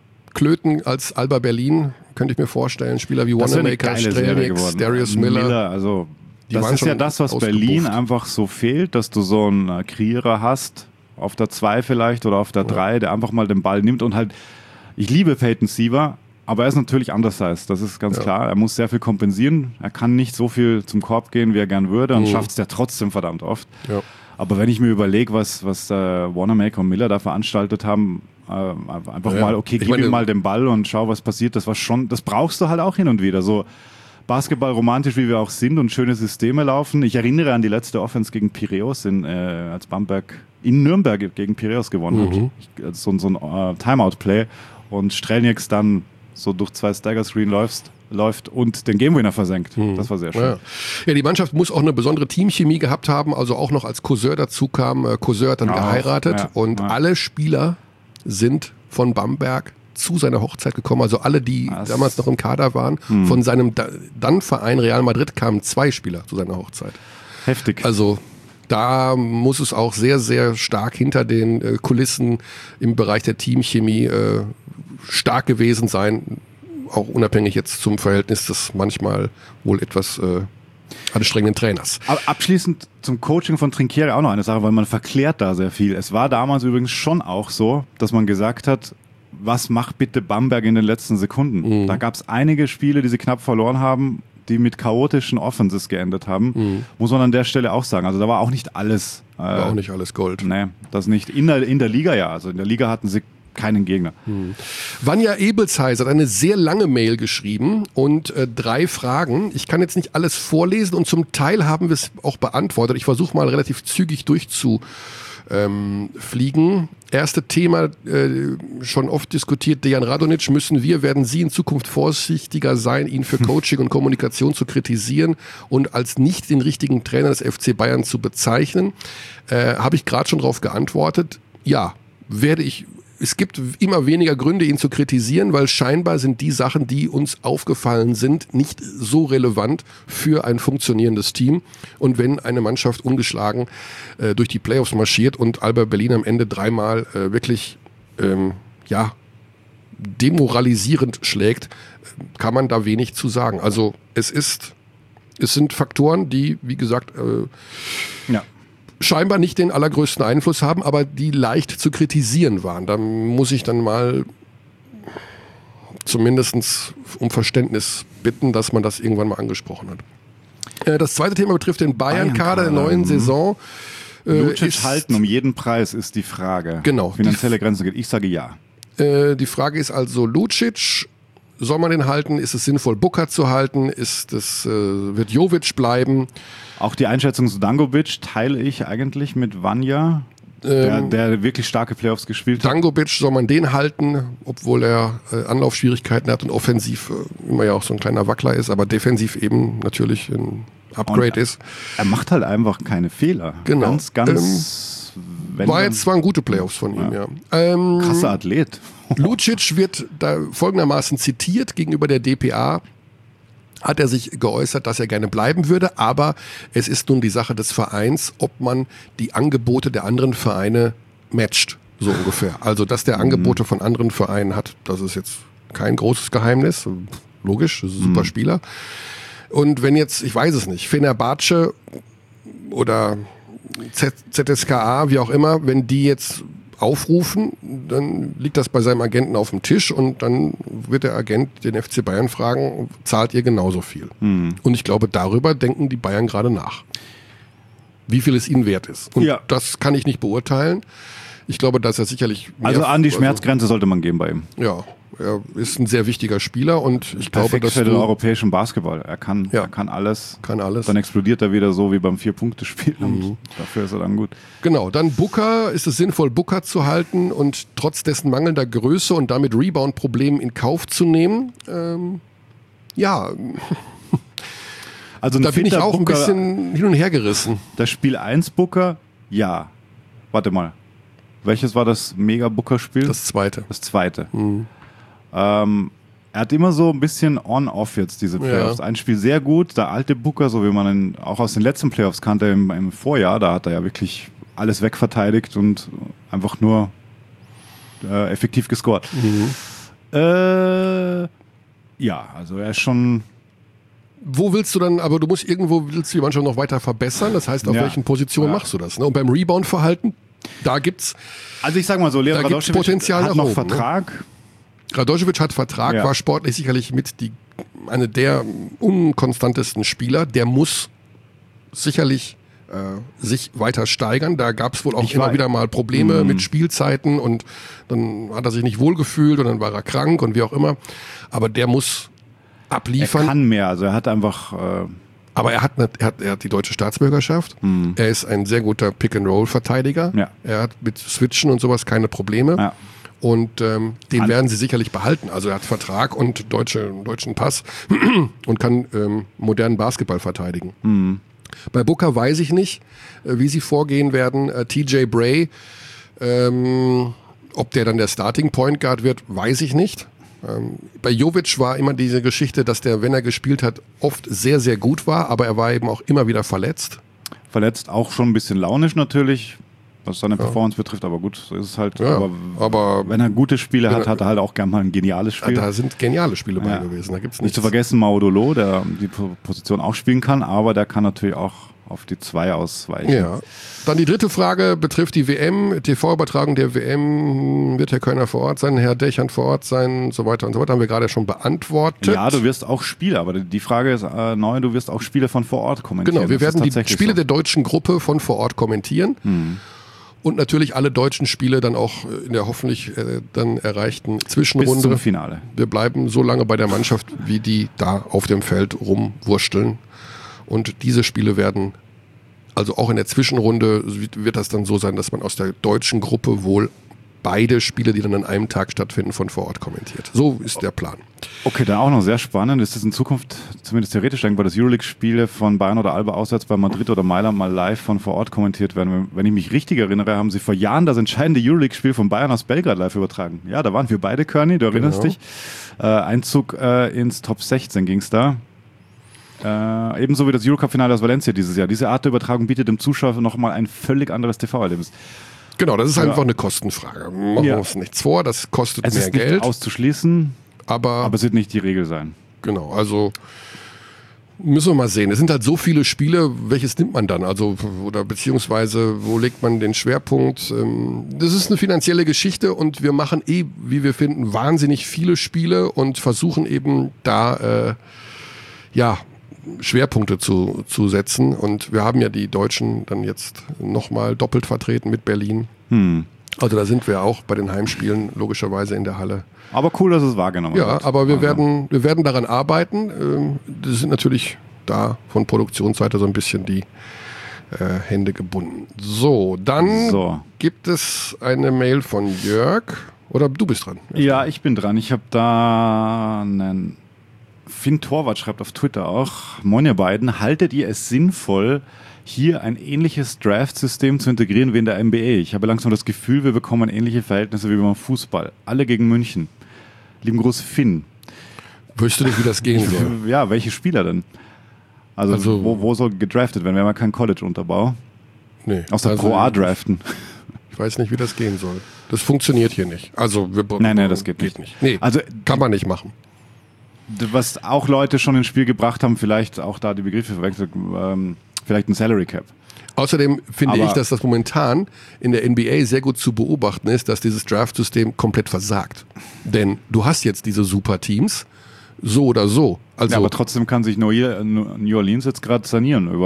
Klöten als Alba Berlin, könnte ich mir vorstellen. Spieler wie Wanamaker, Strelnix, Darius Miller. Miller also Die das ist ja das, was Berlin einfach so fehlt, dass du so einen Kreierer hast, auf der zwei vielleicht oder auf der drei, der einfach mal den Ball nimmt und halt, ich liebe Peyton Siever, aber er ist natürlich undersized, das ist ganz ja. klar. Er muss sehr viel kompensieren, er kann nicht so viel zum Korb gehen, wie er gern würde und mhm. schafft es ja trotzdem verdammt oft. Ja. Aber wenn ich mir überlege, was, was äh, Wanamaker und Miller da veranstaltet haben, äh, einfach ja. mal, okay, ich gib meine, ihm mal den Ball und schau, was passiert, das war schon, das brauchst du halt auch hin und wieder, so Basketball romantisch, wie wir auch sind und schöne Systeme laufen. Ich erinnere an die letzte Offense gegen Piräus, in, äh, als Bamberg in Nürnberg gegen Piräus gewonnen mhm. hat. So, so ein uh, Timeout-Play und Strelnix dann so durch zwei Stagger-Screen läuft, läuft und den Gamewinner versenkt. Mhm. Das war sehr schön. Ja. ja, die Mannschaft muss auch eine besondere Teamchemie gehabt haben, also auch noch als Cousin dazu kam. Cousin hat dann ja, geheiratet ja, und ja. alle Spieler sind von Bamberg zu seiner Hochzeit gekommen, also alle, die Was? damals noch im Kader waren, hm. von seinem da- dann Verein Real Madrid kamen zwei Spieler zu seiner Hochzeit. Heftig. Also da muss es auch sehr, sehr stark hinter den äh, Kulissen im Bereich der Teamchemie äh, stark gewesen sein, auch unabhängig jetzt zum Verhältnis des manchmal wohl etwas äh, anstrengenden Trainers. Aber abschließend zum Coaching von Trinchieri auch noch eine Sache, weil man verklärt da sehr viel. Es war damals übrigens schon auch so, dass man gesagt hat, was macht bitte Bamberg in den letzten Sekunden? Mhm. Da gab es einige Spiele, die sie knapp verloren haben, die mit chaotischen Offenses geendet haben. Mhm. Muss man an der Stelle auch sagen. Also da war auch nicht alles. Äh, war auch nicht alles Gold. Nee, das nicht. In der, in der Liga ja. Also in der Liga hatten sie keinen Gegner. Mhm. Vanja Ebelsheiß hat eine sehr lange Mail geschrieben und äh, drei Fragen. Ich kann jetzt nicht alles vorlesen und zum Teil haben wir es auch beantwortet. Ich versuche mal relativ zügig durchzu Ähm, fliegen. Erste Thema, äh, schon oft diskutiert, Dejan Radonjic, müssen wir, werden Sie in Zukunft vorsichtiger sein, ihn für Coaching und Kommunikation zu kritisieren und als nicht den richtigen Trainer des F C Bayern zu bezeichnen? Äh, habe ich gerade schon darauf geantwortet. Ja, werde ich. Es gibt immer weniger Gründe, ihn zu kritisieren, weil scheinbar sind die Sachen, die uns aufgefallen sind, nicht so relevant für ein funktionierendes Team. Und wenn eine Mannschaft ungeschlagen äh, durch die Playoffs marschiert und Alba Berlin am Ende dreimal äh, wirklich ähm, ja, demoralisierend schlägt, kann man da wenig zu sagen. Also es ist, es sind Faktoren, die, wie gesagt, äh, ja. scheinbar nicht den allergrößten Einfluss haben, aber die leicht zu kritisieren waren. Da muss ich dann mal zumindest um Verständnis bitten, dass man das irgendwann mal angesprochen hat. Das zweite Thema betrifft den Bayern-Kader der neuen Saison. Lucic halten um jeden Preis ist die Frage. Genau. Finanzielle Grenzen geht. Ich sage ja. Die Frage ist also Lucic. Soll man den halten? Ist es sinnvoll, Booker zu halten? Ist es, äh, wird Jovic bleiben? Auch die Einschätzung zu Dangovic teile ich eigentlich mit Vanja, der, ähm, der wirklich starke Playoffs gespielt hat. Dangovic, soll man den halten, obwohl er äh, Anlaufschwierigkeiten hat und offensiv äh, immer ja auch so ein kleiner Wackler ist, aber defensiv eben natürlich ein Upgrade und ist. Er macht halt einfach keine Fehler. Genau. Ganz, ganz... Ähm, war jetzt zwar ein gute Playoffs von ihm, ja. ja. Ähm, Krasser Athlet. Lucic wird da folgendermaßen zitiert gegenüber der D P A. Hat er sich geäußert, dass er gerne bleiben würde, aber es ist nun die Sache des Vereins, ob man die Angebote der anderen Vereine matcht, so ungefähr. Also, dass der Angebote von anderen Vereinen hat, das ist jetzt kein großes Geheimnis, logisch, das ist ein super Spieler. Und wenn jetzt, ich weiß es nicht, Fenerbahce oder Z- ZSKA, wie auch immer, wenn die jetzt aufrufen, dann liegt das bei seinem Agenten auf dem Tisch und dann wird der Agent den F C Bayern fragen, zahlt ihr genauso viel? Mhm. Und ich glaube, darüber denken die Bayern gerade nach. wie viel es ihnen wert ist. Und Ja. das kann ich nicht beurteilen. Ich glaube, dass er sicherlich mehr, Also an die Schmerzgrenze sollte man gehen bei ihm. ja, er ist ein sehr wichtiger Spieler und ich glaube, Perfekt dass für den du, europäischen Basketball. Er kann, Ja. er kann alles. kann alles. Dann explodiert er wieder so wie beim Vier-Punkte-Spiel. Mhm. Und dafür ist er dann gut. Genau, dann Booker, ist es sinnvoll, Booker zu halten und trotz dessen mangelnder Größe und damit Rebound-Problemen in Kauf zu nehmen? Ähm, ja, Also ein da bin ich fitter auch ein Booker, bisschen hin und her gerissen. Das Spiel eins Booker, ja. Warte mal. Welches war das Mega-Booker-Spiel? Das zweite. Das zweite. Mhm. Ähm, er hat immer so ein bisschen on-off jetzt, diese Playoffs. Ja. Ein Spiel sehr gut, der alte Booker, so wie man ihn auch aus den letzten Playoffs kannte im, im Vorjahr, da hat er ja wirklich alles wegverteidigt und einfach nur äh, effektiv gescored. Mhm. Äh, ja, also er ist schon... Wo willst du dann, aber du musst irgendwo, willst du die Mannschaft noch weiter verbessern? Das heißt, auf Ja. welchen Positionen Ja. machst du das? Ne? Und beim Rebound-Verhalten, da gibt's, Also ich sag mal so, Leon Da gibt's Radoschewitsch Potenzial hat nach noch oben, Vertrag. Radoschewitsch hat Vertrag, Ja. war sportlich sicherlich mit die, eine der unkonstantesten Spieler. Der muss sicherlich äh, sich weiter steigern. Da gab es wohl auch Ich immer war- wieder mal Probleme Mm. mit Spielzeiten und dann hat er sich nicht wohlgefühlt und dann war er krank und wie auch immer. Aber der muss Er abliefern. kann mehr, also er hat einfach... Äh, Aber er hat, eine, er, hat, er hat die deutsche Staatsbürgerschaft. Er ist ein sehr guter Pick-and-Roll-Verteidiger. Ja. Er hat mit Switchen und sowas keine Probleme. Ja. Und ähm, den An- werden sie sicherlich behalten. Also er hat Vertrag und deutsche, deutschen Pass und kann ähm, modernen Basketball verteidigen. Mhm. Bei Booker weiß ich nicht, äh, wie sie vorgehen werden. Äh, T J Bray, ähm, ob der dann der Starting Point Guard wird, weiß ich nicht. Ähm, bei Jovic war immer diese Geschichte, dass der, wenn er gespielt hat, oft sehr, sehr gut war, aber er war eben auch immer wieder verletzt. verletzt, auch schon ein bisschen launisch natürlich, was seine Performance betrifft, aber gut, so ist es halt. Ja, aber, aber wenn er gute Spiele wenn hat, er- hat er halt auch gern mal ein geniales Spiel. Da sind geniale Spiele bei Ja. gewesen. Da gibt's Nicht nichts. zu vergessen Maudolo, der die Po- Position auch spielen kann, aber der kann natürlich auch auf die zwei ausweichen. Ja. Dann die dritte Frage betrifft die W M, T V-Übertragung der W M. Wird Herr Kölner vor Ort sein, Herr Dechern vor Ort sein, so weiter und so weiter. Haben wir gerade schon beantwortet. Ja, du wirst auch Spiele, aber die Frage ist äh, neu, du wirst auch Spiele von vor Ort kommentieren. Genau, wir Das ist werden die tatsächlich Spiele so. der deutschen Gruppe von vor Ort kommentieren. Hm. Und natürlich alle deutschen Spiele dann auch in der hoffentlich äh, dann erreichten bis Zwischenrunde. zum Finale. Wir bleiben so lange bei der Mannschaft, wie die da auf dem Feld rumwursteln. Und diese Spiele werden, also auch in der Zwischenrunde wird das dann so sein, dass man aus der deutschen Gruppe wohl beide Spiele, die dann an einem Tag stattfinden, von vor Ort kommentiert. So ist der Plan. Okay, dann auch noch sehr spannend. Ist es in Zukunft zumindest theoretisch denkbar, dass Euroleague-Spiele von Bayern oder Alba auswärts bei Madrid oder Mailand mal live von vor Ort kommentiert werden? Wenn ich mich richtig erinnere, haben sie vor Jahren das entscheidende Euroleague-Spiel von Bayern aus Belgrad live übertragen. Ja, da waren wir beide, Körny, du erinnerst Genau. dich. Äh, Einzug äh, ins Top sechzehn ging es da. Äh, ebenso wie das Eurocup-Finale aus Valencia dieses Jahr. Diese Art der Übertragung bietet dem Zuschauer nochmal ein völlig anderes T V-Erlebnis. Genau, das ist Ja. einfach eine Kostenfrage. Machen wir Ja. uns nichts vor, das kostet Es mehr ist nicht Geld. auszuschließen, Aber, aber es wird nicht die Regel sein. genau, also müssen wir mal sehen. Es sind halt so viele Spiele, welches nimmt man dann? Also, oder beziehungsweise, wo legt man den Schwerpunkt? Ähm, Das ist eine finanzielle Geschichte und wir machen eh, wie wir finden, wahnsinnig viele Spiele und versuchen eben da, äh, ja, Schwerpunkte zu, zu setzen. Und wir haben ja die Deutschen dann jetzt nochmal doppelt vertreten mit Berlin. Hm. Also da sind wir auch bei den Heimspielen logischerweise in der Halle. Aber cool, dass es wahrgenommen wird. Ja, aber wir Also, werden, wir werden daran arbeiten. Ähm, Das sind natürlich da von Produktionsseite so ein bisschen die äh, Hände gebunden. So, dann So. gibt es eine Mail von Jörg. Oder du bist dran. Ja, ich bin dran. Ich habe da einen Finn Torwart schreibt auf Twitter auch, moin ihr beiden, haltet ihr es sinnvoll, hier ein ähnliches Draft-System zu integrieren wie in der N B A? Ich habe langsam das Gefühl, wir bekommen ähnliche Verhältnisse wie beim Fußball. Alle gegen München. Lieben Gruß, Finn. Wüsste nicht, wie das gehen soll. Ja, welche Spieler denn? Also, Also- wo, wo soll gedraftet werden? Wir haben ja keinen College-Unterbau. Nee, Aus der also, Pro A draften. Ich weiß nicht, wie das gehen soll. Das funktioniert hier nicht. Also wir, Nein, nein, das geht nicht. Nee, Also, kann man nicht machen. was auch Leute schon ins Spiel gebracht haben, vielleicht auch da die Begriffe verwechselt, ähm, vielleicht ein Salary Cap. Außerdem finde Aber- ich, dass das momentan in der N B A sehr gut zu beobachten ist, dass dieses Draft-System komplett versagt. Denn du hast jetzt diese Super-Teams, so oder so. Also Ja, aber trotzdem kann sich New New Orleans jetzt gerade sanieren über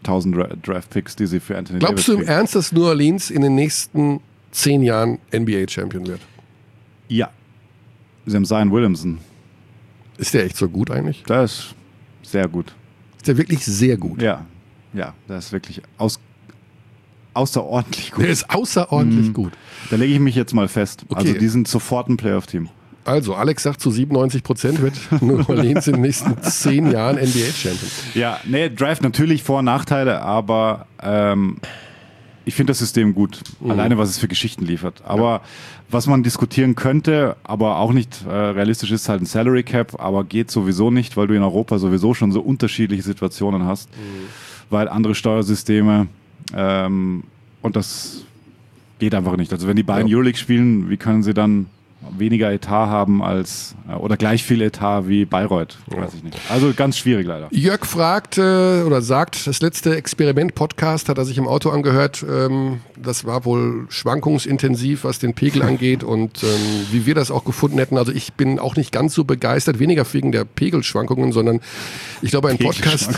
hunderttausend Dra- Draft-Picks, die sie für Anthony Glaubst Davis du im kriegen. Ernst, dass New Orleans in den nächsten zehn Jahren N B A-Champion wird? Ja. Sie haben Zion Williamson. Ist der echt so gut eigentlich? Der ist sehr gut. Ist der wirklich sehr gut? Ja. Ja, der ist wirklich aus, außerordentlich gut. Der ist außerordentlich Mhm. gut. Da lege ich mich jetzt mal fest. Okay. Also die sind sofort ein Playoff-Team. Also, Alex sagt, zu siebenundneunzig Prozent wird New Orleans in den nächsten zehn Jahren N B A-Champion. Ja, nee, Draft natürlich Vor- und Nachteile, aber ähm, ich finde das System gut. Mhm. Alleine, was es für Geschichten liefert. Aber ja. was man diskutieren könnte, aber auch nicht äh, realistisch ist, halt ein Salary Cap, aber geht sowieso nicht, weil du in Europa sowieso schon so unterschiedliche Situationen hast, mhm. weil andere Steuersysteme ähm, und das geht einfach nicht. Also wenn die beiden ja. Euroleague spielen, wie können sie dann weniger Etat haben als äh, oder gleich viel Etat wie Bayreuth, ja. weiß ich nicht. Also ganz schwierig leider. Jörg fragt äh, oder sagt, das letzte Experiment-Podcast hat er sich im Auto angehört. Ähm, das war wohl schwankungsintensiv, was den Pegel angeht und ähm, wie wir das auch gefunden hätten. Also ich bin auch nicht ganz so begeistert, weniger wegen der Pegelschwankungen, sondern ich glaube ein Podcast.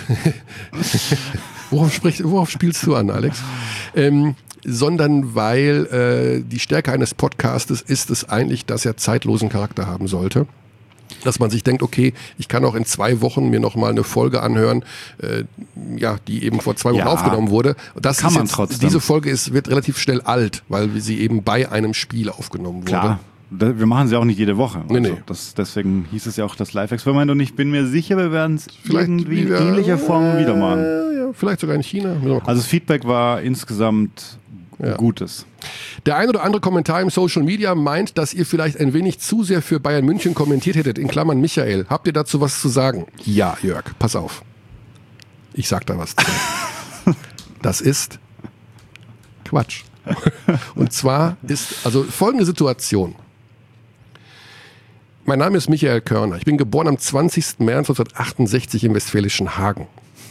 worauf, spricht, worauf spielst du an, Alex? Ähm, sondern weil äh, die Stärke eines Podcastes ist es eigentlich, dass er zeitlosen Charakter haben sollte. Dass man sich denkt, okay, ich kann auch in zwei Wochen mir nochmal eine Folge anhören, äh, ja, die eben vor zwei Wochen ja, aufgenommen wurde. Das kann ist man jetzt, trotzdem. Diese Folge ist, wird relativ schnell alt, weil sie eben bei einem Spiel aufgenommen wurde. Klar. Wir machen sie auch nicht jede Woche. Nee, also nee. Das, deswegen hieß es ja auch das Live-Experiment und ich bin mir sicher, wir werden es irgendwie in wieder, ähnlicher Form wieder machen. Äh, ja, vielleicht sogar in China. Also das Feedback war insgesamt ja. Gutes. Der ein oder andere Kommentar im Social Media meint, dass ihr vielleicht ein wenig zu sehr für Bayern München kommentiert hättet, in Klammern Michael. Habt ihr dazu was zu sagen? Ja, Jörg, pass auf. Ich sag da was zu. Das ist Quatsch. Und zwar ist, also folgende Situation. Mein Name ist Michael Körner. Ich bin geboren am zwanzigsten März neunzehnhundertachtundsechzig im westfälischen Hagen.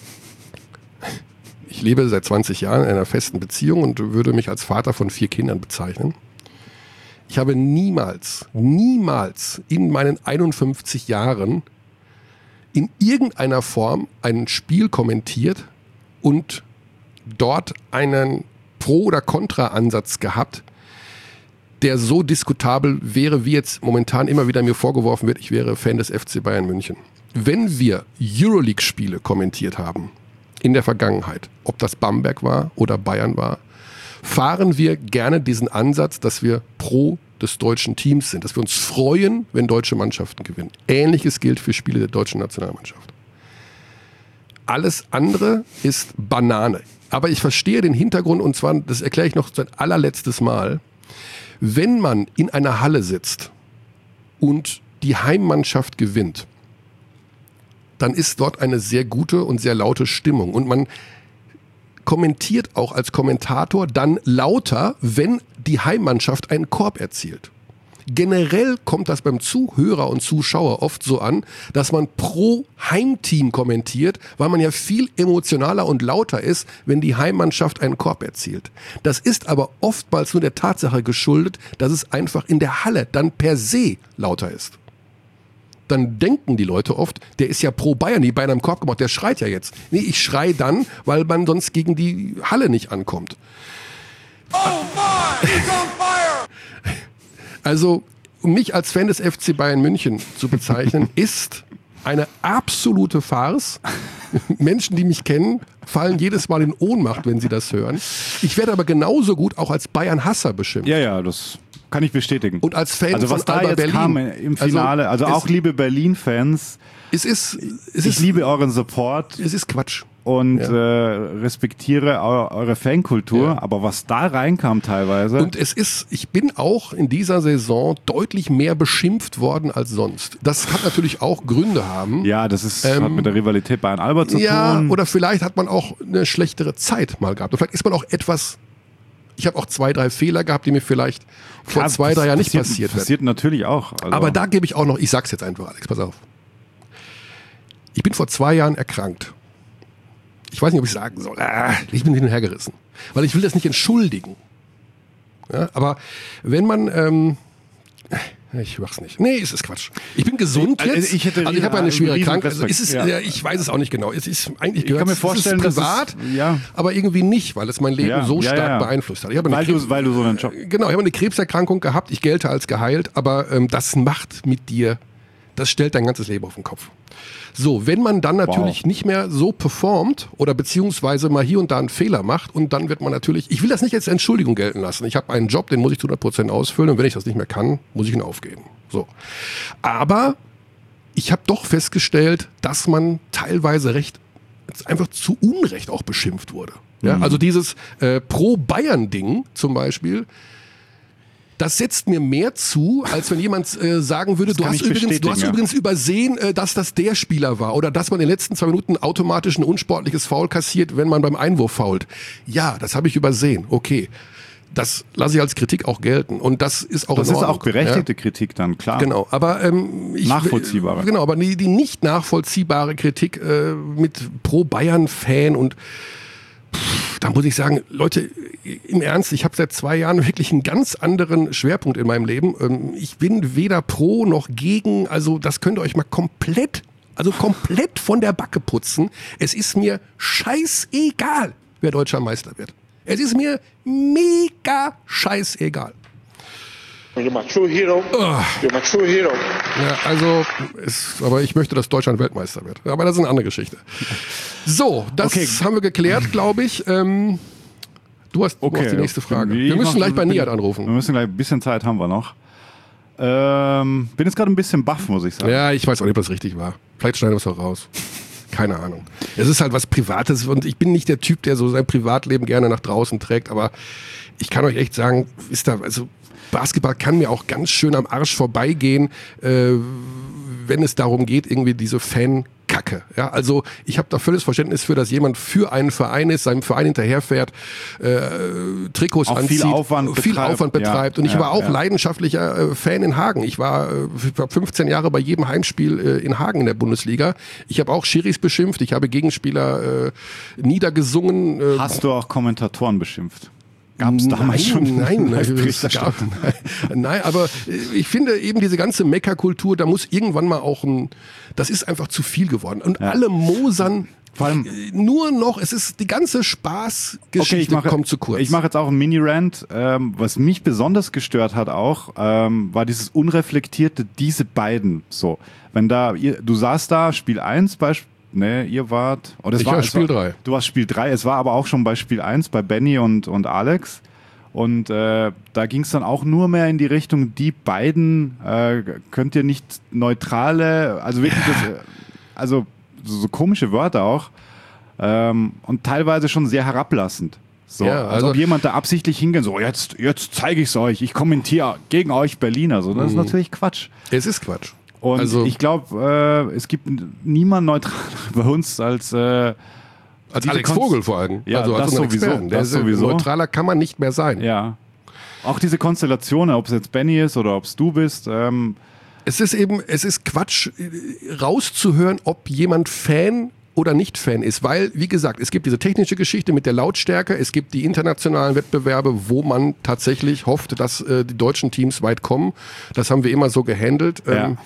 Ich lebe seit zwanzig Jahren in einer festen Beziehung und würde mich als Vater von vier Kindern bezeichnen. Ich habe niemals, niemals in meinen einundfünfzig Jahren in irgendeiner Form ein Spiel kommentiert und dort einen Pro- oder Kontra-Ansatz gehabt, der so diskutabel wäre, wie jetzt momentan immer wieder mir vorgeworfen wird, ich wäre Fan des F C Bayern München. Wenn wir Euroleague-Spiele kommentiert haben, in der Vergangenheit, ob das Bamberg war oder Bayern war, fahren wir gerne diesen Ansatz, dass wir pro des deutschen Teams sind, dass wir uns freuen, wenn deutsche Mannschaften gewinnen. Ähnliches gilt für Spiele der deutschen Nationalmannschaft. Alles andere ist Banane. Aber ich verstehe den Hintergrund und zwar, das erkläre ich noch ein allerletztes Mal, wenn man in einer Halle sitzt und die Heimmannschaft gewinnt, dann ist dort eine sehr gute und sehr laute Stimmung. Und man kommentiert auch als Kommentator dann lauter, wenn die Heimmannschaft einen Korb erzielt. Generell kommt das beim Zuhörer und Zuschauer oft so an, dass man pro Heimteam kommentiert, weil man ja viel emotionaler und lauter ist, wenn die Heimmannschaft einen Korb erzielt. Das ist aber oftmals nur der Tatsache geschuldet, dass es einfach in der Halle dann per se lauter ist. Dann denken die Leute oft, der ist ja pro Bayern, die Bayern haben Korb gemacht, der schreit ja jetzt. Nee, ich schrei dann, weil man sonst gegen die Halle nicht ankommt. Oh my, he's on fire! Also, um mich als Fan des F C Bayern München zu bezeichnen, ist eine absolute Farce. Menschen, die mich kennen, fallen jedes Mal in Ohnmacht, wenn sie das hören. Ich werde aber genauso gut auch als Bayern-Hasser beschimpft. Ja, ja, das kann ich bestätigen. Und als Fan also was von da Alba jetzt Berlin kam im Finale, also, also auch liebe Berlin-Fans, es ist, es ich ist, liebe euren Support. Es ist Quatsch. Und ja. äh, respektiere eu- eure Fankultur, ja. aber was da reinkam teilweise. Und es ist, ich bin auch in dieser Saison deutlich mehr beschimpft worden als sonst. Das hat natürlich auch Gründe haben. Ja, das ist, ähm, hat mit der Rivalität Bayern-Alba zu ja, tun. oder vielleicht hat man auch eine schlechtere Zeit mal gehabt. Und vielleicht ist man auch etwas, ich habe auch zwei, drei Fehler gehabt, die mir vielleicht vor Klar, zwei, drei Jahren nicht passiert, passiert wären. Passiert natürlich auch. Also Aber da gebe ich auch noch, ich sag's jetzt einfach, Alex, pass auf. Ich bin vor zwei Jahren erkrankt. Ich weiß nicht, ob ich sagen soll. Ah, ich bin hin und her gerissen. Weil ich will das nicht entschuldigen. Ja, aber wenn man, ähm, Ich mach's nicht. Nee, es ist Quatsch. Ich bin gesund Also, jetzt. ich hätte also ich habe eine schwere riesen Krankheit. Also Respekt. es ist, Ja. ja. Ich weiß es auch nicht genau. Es ist eigentlich Ich gehört, kann mir vorstellen, es ist dass privat, es- ja. aber irgendwie nicht, weil es mein Leben Ja, so ja, stark ja. beeinflusst hat. Ich habe eine Weil Krebs- du, weil du so einen Job... Genau, ich habe eine Krebserkrankung gehabt. Ich gelte als geheilt, aber ähm, das macht mit dir, das stellt dein ganzes Leben auf den Kopf. So, wenn man dann natürlich Wow. nicht mehr so performt oder beziehungsweise mal hier und da einen Fehler macht und dann wird man natürlich, ich will das nicht als Entschuldigung gelten lassen. Ich habe einen Job, den muss ich zu hundert Prozent ausfüllen und wenn ich das nicht mehr kann, muss ich ihn aufgeben. So. Aber ich habe doch festgestellt, dass man teilweise recht, einfach zu Unrecht auch beschimpft wurde. Ja, Mhm. also dieses äh, Pro-Bayern-Ding zum Beispiel, das setzt mir mehr zu, als wenn jemand äh, sagen würde, du kann hast, ich übrigens, du bestätigen, hast ja. übrigens übersehen, äh, dass das der Spieler war oder dass man in den letzten zwei Minuten automatisch ein unsportliches Foul kassiert, wenn man beim Einwurf fault. Ja, das habe ich übersehen. Okay, das lasse ich als Kritik auch gelten und das ist auch Das in ist Ordnung. auch berechtigte Kritik dann, klar. Genau, aber ähm, ich, Nachvollziehbare. Genau, aber die, die nicht nachvollziehbare Kritik äh, mit Pro-Bayern-Fan und pff, da muss ich sagen, Leute, im Ernst, ich habe seit zwei Jahren wirklich einen ganz anderen Schwerpunkt in meinem Leben. Ähm, ich bin weder pro noch gegen, also das könnt ihr euch mal komplett, also komplett von der Backe putzen. Es ist mir scheißegal, wer deutscher Meister wird. Es ist mir mega scheißegal. You're my true hero. You're my true hero. Ja, also, ist, aber ich möchte, dass Deutschland Weltmeister wird. Aber das ist eine andere Geschichte. So, das Okay. haben wir geklärt, glaube ich. Ähm, du hast, du Okay. hast die nächste Frage. Ich Wir müssen mach- gleich bei bin- Nihat Wir anrufen. müssen gleich, ein bisschen Zeit haben wir noch. Ähm, bin jetzt gerade ein bisschen baff, muss ich sagen. Ja, ich weiß auch nicht, ob das richtig war. Vielleicht schneiden wir es auch raus. Keine Ahnung. Es ist halt was Privates und ich bin nicht der Typ, der so sein Privatleben gerne nach draußen trägt, aber ich kann euch echt sagen, ist da, also Basketball kann mir auch ganz schön am Arsch vorbeigehen, äh, wenn es darum geht, irgendwie diese Fan-Kacke. Ja, also ich habe da völliges Verständnis für, dass jemand für einen Verein ist, seinem Verein hinterherfährt, äh, Trikots Auch anzieht, viel Aufwand viel betreibt. Aufwand betreibt. Ja, und ich ja, war auch ja. leidenschaftlicher äh, Fan in Hagen. Ich war, äh, ich war fünfzehn Jahre bei jedem Heimspiel äh, in Hagen in der Bundesliga. Ich habe auch Schiris beschimpft, ich habe Gegenspieler äh, niedergesungen. Äh, Hast du auch Kommentatoren beschimpft? Gab es damals schon? Nein, nein, es Live-Berichterstattung? gab, nein, nein, aber äh, ich finde eben diese ganze Meckerkultur, da muss irgendwann mal auch ein, das ist einfach zu viel geworden. Und alle mosern Vor allem- äh, nur noch, es ist die ganze Spaßgeschichte ich mache, kommt zu kurz. Ich mache jetzt auch einen Mini-Rant. Ähm, was mich besonders gestört hat auch, ähm, war dieses unreflektierte, diese beiden. So, wenn da, ihr, du saßt da, Spiel eins beispielsweise, ne, ihr wart, oder es Ich war, war es Spiel war, drei. Du warst Spiel drei, es war aber auch schon bei Spiel eins, bei Benny und, und Alex. Und äh, da ging es dann auch nur mehr in die Richtung, die beiden äh, könnt ihr nicht neutrale, also wirklich, das, äh, also so, so komische Wörter auch ähm, und teilweise schon sehr herablassend. So, Ja, als also- ob jemand da absichtlich hingeht, so jetzt, jetzt zeige ich es euch, ich kommentiere gegen euch Berliner. So, das ist natürlich Quatsch. es ist Quatsch. Und Also- ich glaube, äh, es gibt niemand neutral bei uns als äh, Als diese Alex Konst- Vogel vor allem. Ja, also als das unseren sowieso, Experten. Der das ist, sowieso. Neutraler kann man nicht mehr sein. ja. Auch diese Konstellationen, ob es jetzt Benny ist oder ob es du bist, ähm, Es ist eben, es ist Quatsch, äh, rauszuhören, ob jemand Fan oder nicht Fan ist, weil, wie gesagt, es gibt diese technische Geschichte mit der Lautstärke, es gibt die internationalen Wettbewerbe, wo man tatsächlich hofft, dass äh, die deutschen Teams weit kommen. Das haben wir immer so gehandelt. Ja. Ähm,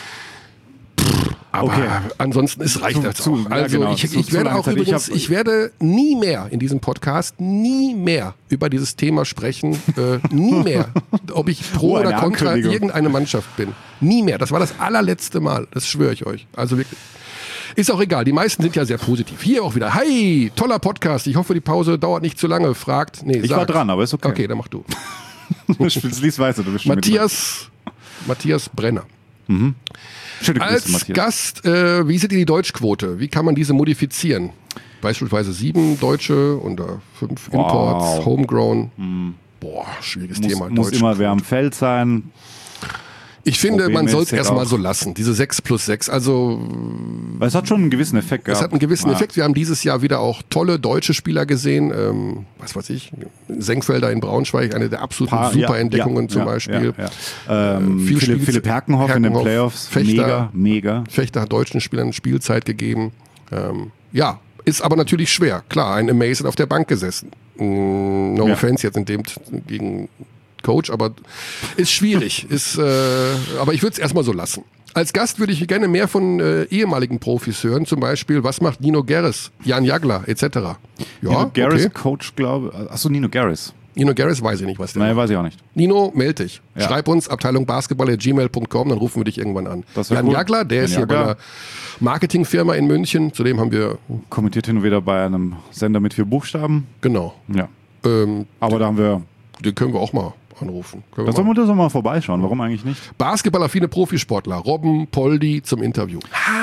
aber Okay. ansonsten, es reicht Zu- jetzt zu- auch. ja, Also genau, ich, zu- ich zu werde lange auch Zeit. Ich übrigens, hab- ich werde nie mehr in diesem Podcast, nie mehr über dieses Thema sprechen, äh, nie mehr, ob ich pro Oh, eine oder kontra Ankündigung. irgendeine Mannschaft bin. Nie mehr. Das war das allerletzte Mal, das schwöre ich euch. Also wirklich. Ist auch egal, die meisten sind ja sehr positiv. Hier auch wieder, hey, toller Podcast, ich hoffe, die Pause dauert nicht zu lange, fragt, nee, ich sagt. war dran, aber ist okay. Okay, dann mach du. Du spielst, lies weiter, du bist schon Matthias, Matthias Brenner. mit drin. Schöne Grüße, Als Matthias. Gast, äh, wie seht ihr die Deutschquote? Wie kann man diese modifizieren? Beispielsweise sieben Deutsche und äh, fünf Imports, Wow. Homegrown. Boah, schwieriges muss, Thema. muss immer wer am Feld sein. Ich finde, man soll es Problemmäßig erstmal auch. so lassen. Diese sechs plus sechs. Also, Weil es hat schon einen gewissen Effekt gehabt. es hat einen gewissen Ja. Effekt. Wir haben dieses Jahr wieder auch tolle deutsche Spieler gesehen. Ähm, was weiß ich, Senkfelder in Braunschweig, eine der absoluten Paar- super ja, Entdeckungen ja, zum ja, Beispiel. Ja, ja. Ähm, viel Philipp, Spiel- Philipp Herkenhoff, in den Herkenhoff, Playoffs. Fechter. Mega, mega. Fechter hat deutschen Spielern Spielzeit gegeben. Ähm, ja, ist aber natürlich schwer. Klar, ein Amazing auf der Bank gesessen. Mm, No Ja. offense jetzt in dem gegen Coach, aber ist schwierig. ist, äh, aber ich würde es erstmal so lassen. Als Gast würde ich gerne mehr von äh, ehemaligen Profis hören, zum Beispiel, was macht Nino Gerres, Jan Jagler et cetera. Ja, Nino Gerres, okay. Coach, glaube ich. Achso, Nino Gerres. Nino Gerres weiß ich nicht, was der Nein, macht. weiß ich auch nicht. Nino, melde dich. Ja. Schreib uns, Abteilung Basketball at gmail punkt com, dann rufen wir dich irgendwann an. Das wär Jan cool. Jagler, der Jan ist hier bei Jagler. einer Marketingfirma in München, zudem haben wir, Kommentiert hin und wieder bei einem Sender mit vier Buchstaben. genau, Ja. ähm, Aber da haben wir. den können wir auch mal anrufen. Können Da wir sollen mal. wir das doch mal vorbeischauen. Warum eigentlich nicht? Basketballaffine Profisportler, Robben, Poldi zum Interview.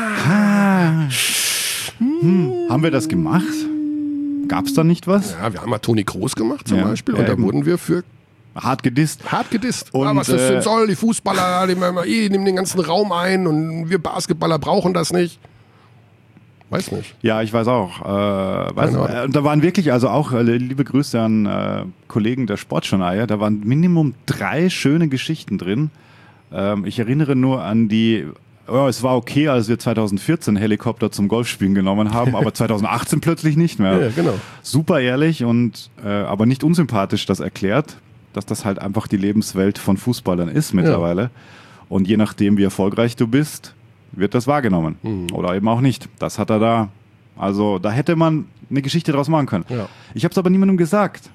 Haben wir das gemacht? Gab es da nicht was? Ja, wir haben mal Toni Kroos gemacht zum Ja, Beispiel ja, und da eben. wurden wir für Hart gedisst. hart gedisst. Und, ah, was das denn äh, soll, die Fußballer, die nehmen eh nehmen den ganzen Raum ein und wir Basketballer brauchen das nicht. Weiß nicht. Ja, ich weiß auch. Äh, weiß, Keine Ahnung. äh, und da waren wirklich, also auch äh, liebe Grüße an äh, Kollegen der Sportjournalie, da waren Minimum drei schöne Geschichten drin. Ähm, ich erinnere nur an die, oh, es war okay, als wir zwanzig vierzehn Helikopter zum Golfspielen genommen haben, aber zwanzig achtzehn plötzlich nicht mehr. Ja, genau. Super ehrlich und äh, aber nicht unsympathisch das erklärt, dass das halt einfach die Lebenswelt von Fußballern ist mittlerweile. Und je nachdem, wie erfolgreich du bist, wird das wahrgenommen. Mhm. Oder eben auch nicht. Das hat er da. Also da hätte man eine Geschichte draus machen können. Ja. Ich habe es aber niemandem gesagt.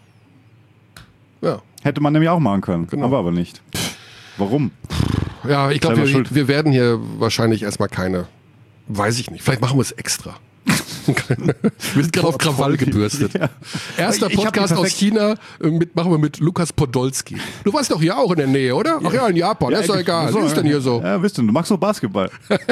Ja. Hätte man nämlich auch machen können. Genau. Aber aber nicht. Warum? Ja, ich glaube, Selber wir, schuld. wir werden hier wahrscheinlich erstmal keine, weiß ich nicht, vielleicht machen wir es extra. Wir sind gerade auf Krawall gebürstet. Ja. Erster Ich hab Podcast die aus perfekt- China, äh, mit, machen wir mit Lukas Podolski. Du warst doch hier auch in der Nähe, oder? Ach ja, in Japan, ist doch egal. So, Was ist denn hier so? Ja, wisst du, du magst doch Basketball.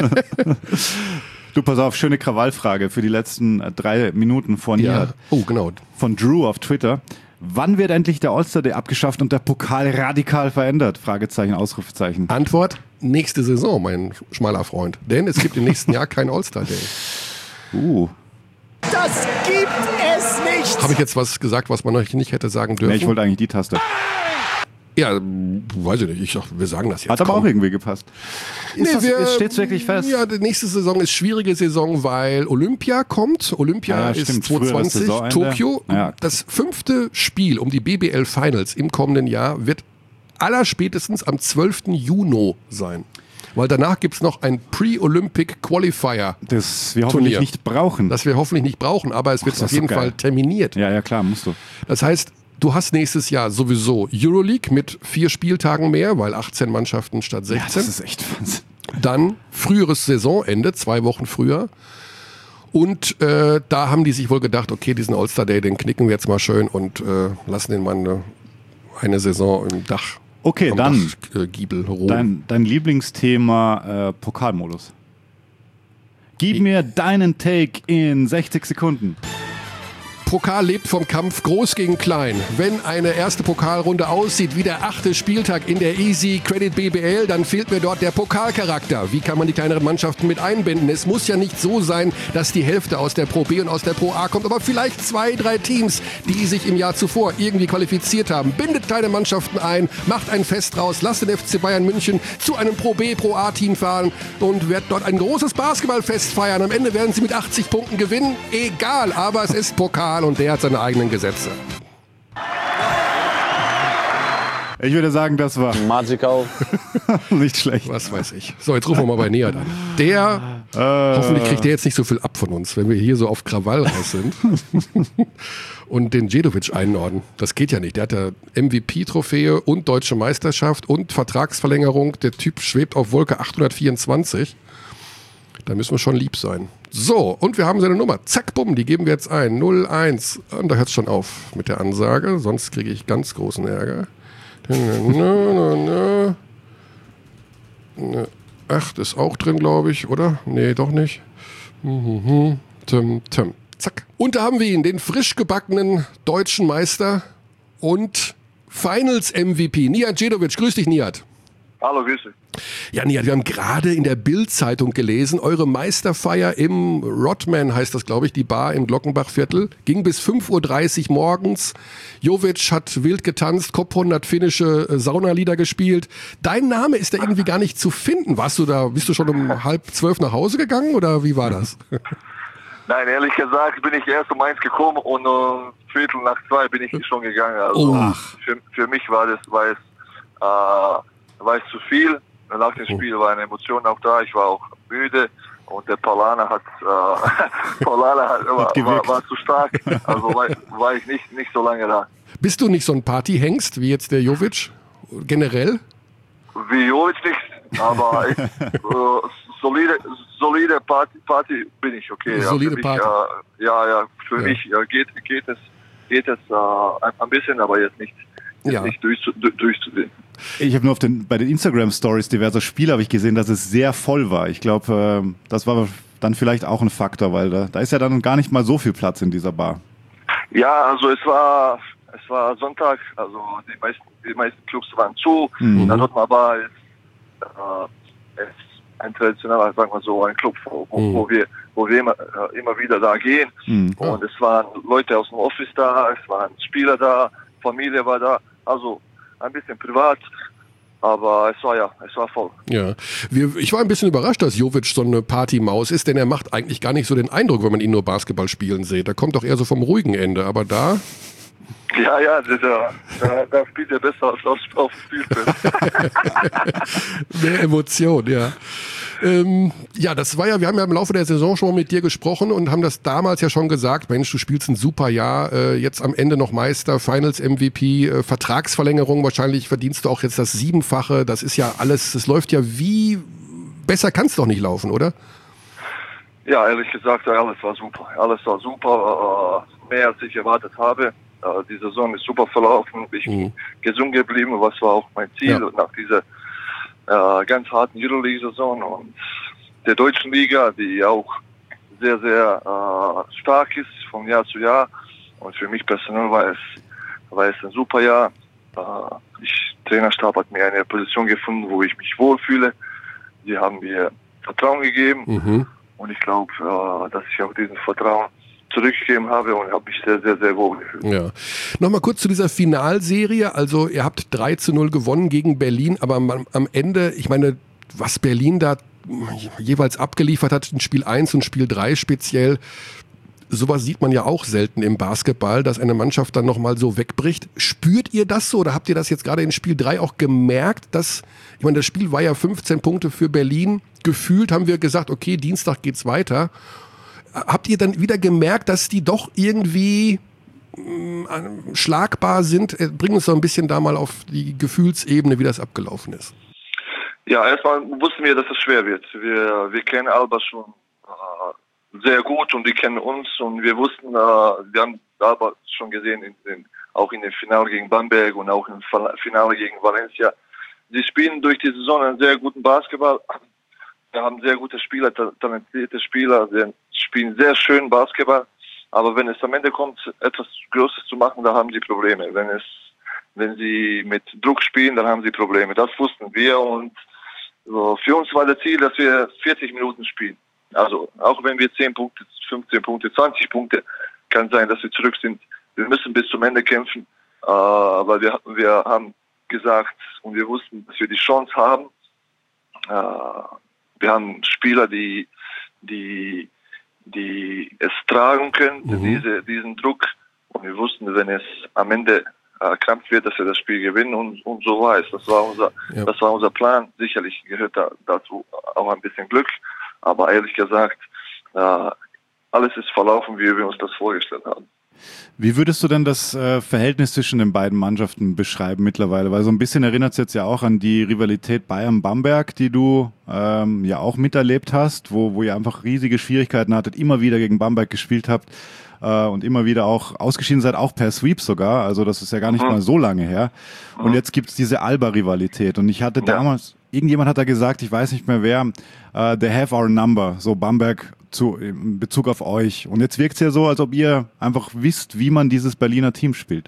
Du, pass auf, schöne Krawallfrage für die letzten äh, drei Minuten von Ja. Nihat. Oh, genau. Von Drew auf Twitter. Wann wird endlich der All-Star Day abgeschafft und der Pokal radikal verändert? Fragezeichen, Ausrufezeichen. Antwort, nächste Saison, mein schmaler Freund. Denn es gibt im nächsten Jahr kein All-Star-Day. Uh. Das gibt es nicht! Habe ich jetzt was gesagt, was man euch nicht hätte sagen dürfen? Nee, ich wollte eigentlich die Taste. ja, weiß ich nicht. Ich sag, wir sagen das jetzt. Hat aber Komm. auch irgendwie gepasst. Ist Nee, das, wir- ist, steht's wirklich fest? Ja, die nächste Saison ist schwierige Saison, weil Olympia kommt. Olympia Ja, ist stimmt, früheres zwanzig zwanzig, Saisonende. Tokio. Ja. Das fünfte Spiel um die B B L Finals im kommenden Jahr wird allerspätestens am zwölften Juni sein. Weil danach gibt es noch ein Pre-Olympic Qualifier, Das wir hoffentlich Turnier. nicht brauchen. das wir hoffentlich nicht brauchen, aber es wird das auf ist jeden so geil. Fall terminiert. ja, ja, klar, musst du. Das heißt, du hast nächstes Jahr sowieso Euroleague mit vier Spieltagen mehr, weil achtzehn Mannschaften statt Ja, sechzehn. das ist echt Wahnsinn. Dann früheres Saisonende, zwei Wochen früher. Und äh, da haben die sich wohl gedacht, okay, diesen All-Star-Day, den knicken wir jetzt mal schön und äh, lassen den Mann eine, eine Saison im Dach. Okay, am dann Dachgiebel ruhen. dein, dein Lieblingsthema äh, Pokalmodus. Gib mir deinen Take in sechzig Sekunden. Pokal lebt vom Kampf groß gegen klein. Wenn eine erste Pokalrunde aussieht wie der achte Spieltag in der Easy Credit B B L, dann fehlt mir dort der Pokalcharakter. Wie kann man die kleineren Mannschaften mit einbinden? Es muss ja nicht so sein, dass die Hälfte aus der Pro B und aus der Pro A kommt, aber vielleicht zwei, drei Teams, die sich im Jahr zuvor irgendwie qualifiziert haben. Bindet kleine Mannschaften ein, macht ein Fest draus, lasst den F C Bayern München zu einem Pro B, Pro A Team fahren und wird dort ein großes Basketballfest feiern. Am Ende werden sie mit achtzig Punkten gewinnen. Egal, aber es ist Pokal und der hat seine eigenen Gesetze. Ich würde sagen, das war Magical. nicht schlecht. Was weiß ich. So, jetzt rufen wir mal bei Nihat an. Der, hoffentlich kriegt der jetzt nicht so viel ab von uns, wenn wir hier so auf Krawall raus sind. Und den Djedovic einordnen. Das geht ja nicht. Der hat ja M V P-Trophäe und Deutsche Meisterschaft und Vertragsverlängerung. Der Typ schwebt auf Wolke achthundertvierundzwanzig. Da müssen wir schon lieb sein. So, und wir haben seine Nummer. Zack, bumm, die geben wir jetzt ein. null eins. Und da hört es schon auf mit der Ansage. Sonst kriege ich ganz großen Ärger. acht ist auch drin, glaube ich, oder? Nee, doch nicht. Tim, Tim. Zack. Und da haben wir ihn, den frisch gebackenen deutschen Meister und Finals-M V P, Nihat Djedovic. Grüß dich, Nihat. Hallo, Grüße. Ja, Nihat, wir haben gerade in der Bild-Zeitung gelesen, eure Meisterfeier im Rodman, heißt das, glaube ich, die Bar im Glockenbachviertel, ging bis fünf Uhr dreißig morgens. Jovic hat wild getanzt, Koppon hat finnische äh, Saunalieder gespielt. Dein Name ist da irgendwie gar nicht zu finden. Warst du da, bist du schon um halb zwölf nach Hause gegangen oder wie war das? Nein, ehrlich gesagt bin ich erst um eins gekommen und um Viertel nach zwei bin ich schon gegangen. Also Oh. für, für mich war das, war es, äh, war es zu viel. Nach dem Spiel war eine Emotion auch da. Ich war auch müde und der Paulaner hat, äh, Paulaner hat, war, war, war zu stark. Also war, war ich nicht, nicht so lange da. Bist du nicht so ein Partyhengst wie jetzt der Jovic? Generell? Wie Jovic nicht, aber ich, äh, solide, solide Party, Party bin ich, okay. Solide ja, für Party. Mich, äh, ja, ja, für Ja. mich äh, geht, geht es, geht es äh, ein, ein bisschen, aber jetzt nicht, jetzt Ja. nicht durchzu, durch, durchzusehen. Ich habe nur auf den, bei den Instagram-Stories diverser Spiele habe ich gesehen, dass es sehr voll war. Ich glaube, äh, das war dann vielleicht auch ein Faktor, weil da, da ist ja dann gar nicht mal so viel Platz in dieser Bar. Ja, also es war, es war Sonntag, also die meisten, die meisten Clubs waren zu. Mhm. Der Dortmund Bar ist, äh, ist ein traditioneller, sagen wir so, ein Club, wo, Mhm. wo wir, wo wir immer, äh, immer wieder da gehen. Mhm. Und es waren Leute aus dem Office da, es waren Spieler da, Familie war da, also ein bisschen privat, aber es war ja, es war voll. Ja. Wir, ich war ein bisschen überrascht, dass Jovic so eine Partymaus ist, denn er macht eigentlich gar nicht so den Eindruck, wenn man ihn nur Basketball spielen sieht. Er kommt doch eher so vom ruhigen Ende, aber da... Ja, ja, das, da, da, da spielt er besser als auf, auf dem Spielfeld. Mehr Emotion, ja. Ähm, ja, das war ja, wir haben ja im Laufe der Saison schon mal mit dir gesprochen und haben das damals ja schon gesagt, Mensch, du spielst ein super Jahr, äh, jetzt am Ende noch Meister, Finals M V P, äh, Vertragsverlängerung, wahrscheinlich verdienst du auch jetzt das Siebenfache, das ist ja alles, das läuft ja wie, besser kann es doch nicht laufen, oder? Ja, ehrlich gesagt, alles war super. Alles war super, äh, mehr als ich erwartet habe. Äh, die Saison ist super verlaufen. Ich bin Mhm. gesund geblieben, was war auch mein Ziel Ja. nach dieser äh, ganz harten Euroleague-Saison und der deutschen Liga, die auch sehr, sehr äh, stark ist von Jahr zu Jahr. Und für mich persönlich war es, war es ein super Jahr. Äh, ich, Trainerstab hat mir eine Position gefunden, wo ich mich wohlfühle. Die haben mir Vertrauen gegeben. Mhm. Und ich glaube, äh, dass ich auch diesen Vertrauen zurückgegeben habe und habe mich sehr, sehr, sehr wohl gefühlt. Ja. Nochmal kurz zu dieser Finalserie. Also ihr habt drei zu null gewonnen gegen Berlin, aber am, am Ende, ich meine, was Berlin da jeweils abgeliefert hat in Spiel eins und Spiel drei speziell, sowas sieht man ja auch selten im Basketball, dass eine Mannschaft dann nochmal so wegbricht. Spürt ihr das so oder habt ihr das jetzt gerade in Spiel drei auch gemerkt, dass, ich meine, das Spiel war ja fünfzehn Punkte für Berlin. Gefühlt haben wir gesagt, okay, Dienstag geht's weiter. Habt ihr dann wieder gemerkt, dass die doch irgendwie mh, schlagbar sind? Bring uns doch ein bisschen da mal auf die Gefühlsebene, wie das abgelaufen ist. Ja, erstmal wussten wir, dass es schwer wird. Wir, wir kennen Alba schon äh, sehr gut und die kennen uns und wir wussten, äh, wir haben Alba schon gesehen, in, in, auch in dem Finale gegen Bamberg und auch im Finale gegen Valencia. Sie spielen durch die Saison einen sehr guten Basketball. Wir haben sehr gute Spieler, talentierte Spieler, sie spielen sehr schön Basketball. Aber wenn es am Ende kommt, etwas Großes zu machen, da haben sie Probleme. Wenn es, wenn sie mit Druck spielen, dann haben sie Probleme. Das wussten wir und so, für uns war das Ziel, dass wir vierzig Minuten spielen. Also auch wenn wir zehn Punkte, fünfzehn Punkte, zwanzig Punkte, kann sein, dass wir zurück sind. Wir müssen bis zum Ende kämpfen, äh, aber wir, wir haben gesagt und wir wussten, dass wir die Chance haben. Äh, Wir haben Spieler, die, die, die es tragen können, Mhm. diese, diesen Druck. Und wir wussten, wenn es am Ende äh, knapp wird, dass wir das Spiel gewinnen. Und, und so war es. Das war unser, Ja. das war unser Plan. Sicherlich gehört da, dazu auch ein bisschen Glück. Aber ehrlich gesagt, äh, alles ist verlaufen, wie wir uns das vorgestellt haben. Wie würdest du denn das äh, Verhältnis zwischen den beiden Mannschaften beschreiben mittlerweile? Weil so ein bisschen erinnert es jetzt ja auch an die Rivalität Bayern-Bamberg, die du ähm, ja auch miterlebt hast, wo, wo ihr einfach riesige Schwierigkeiten hattet, immer wieder gegen Bamberg gespielt habt äh, und immer wieder auch ausgeschieden seid, auch per Sweep sogar. Also das ist ja gar nicht Mhm. mal so lange her. Und Mhm. jetzt gibt's diese Alba-Rivalität. Und ich hatte Ja. damals, irgendjemand hat da gesagt, ich weiß nicht mehr wer, äh, they have our number, so Bamberg zu, in Bezug auf euch. Und jetzt wirkt es ja so, als ob ihr einfach wisst, wie man dieses Berliner Team spielt.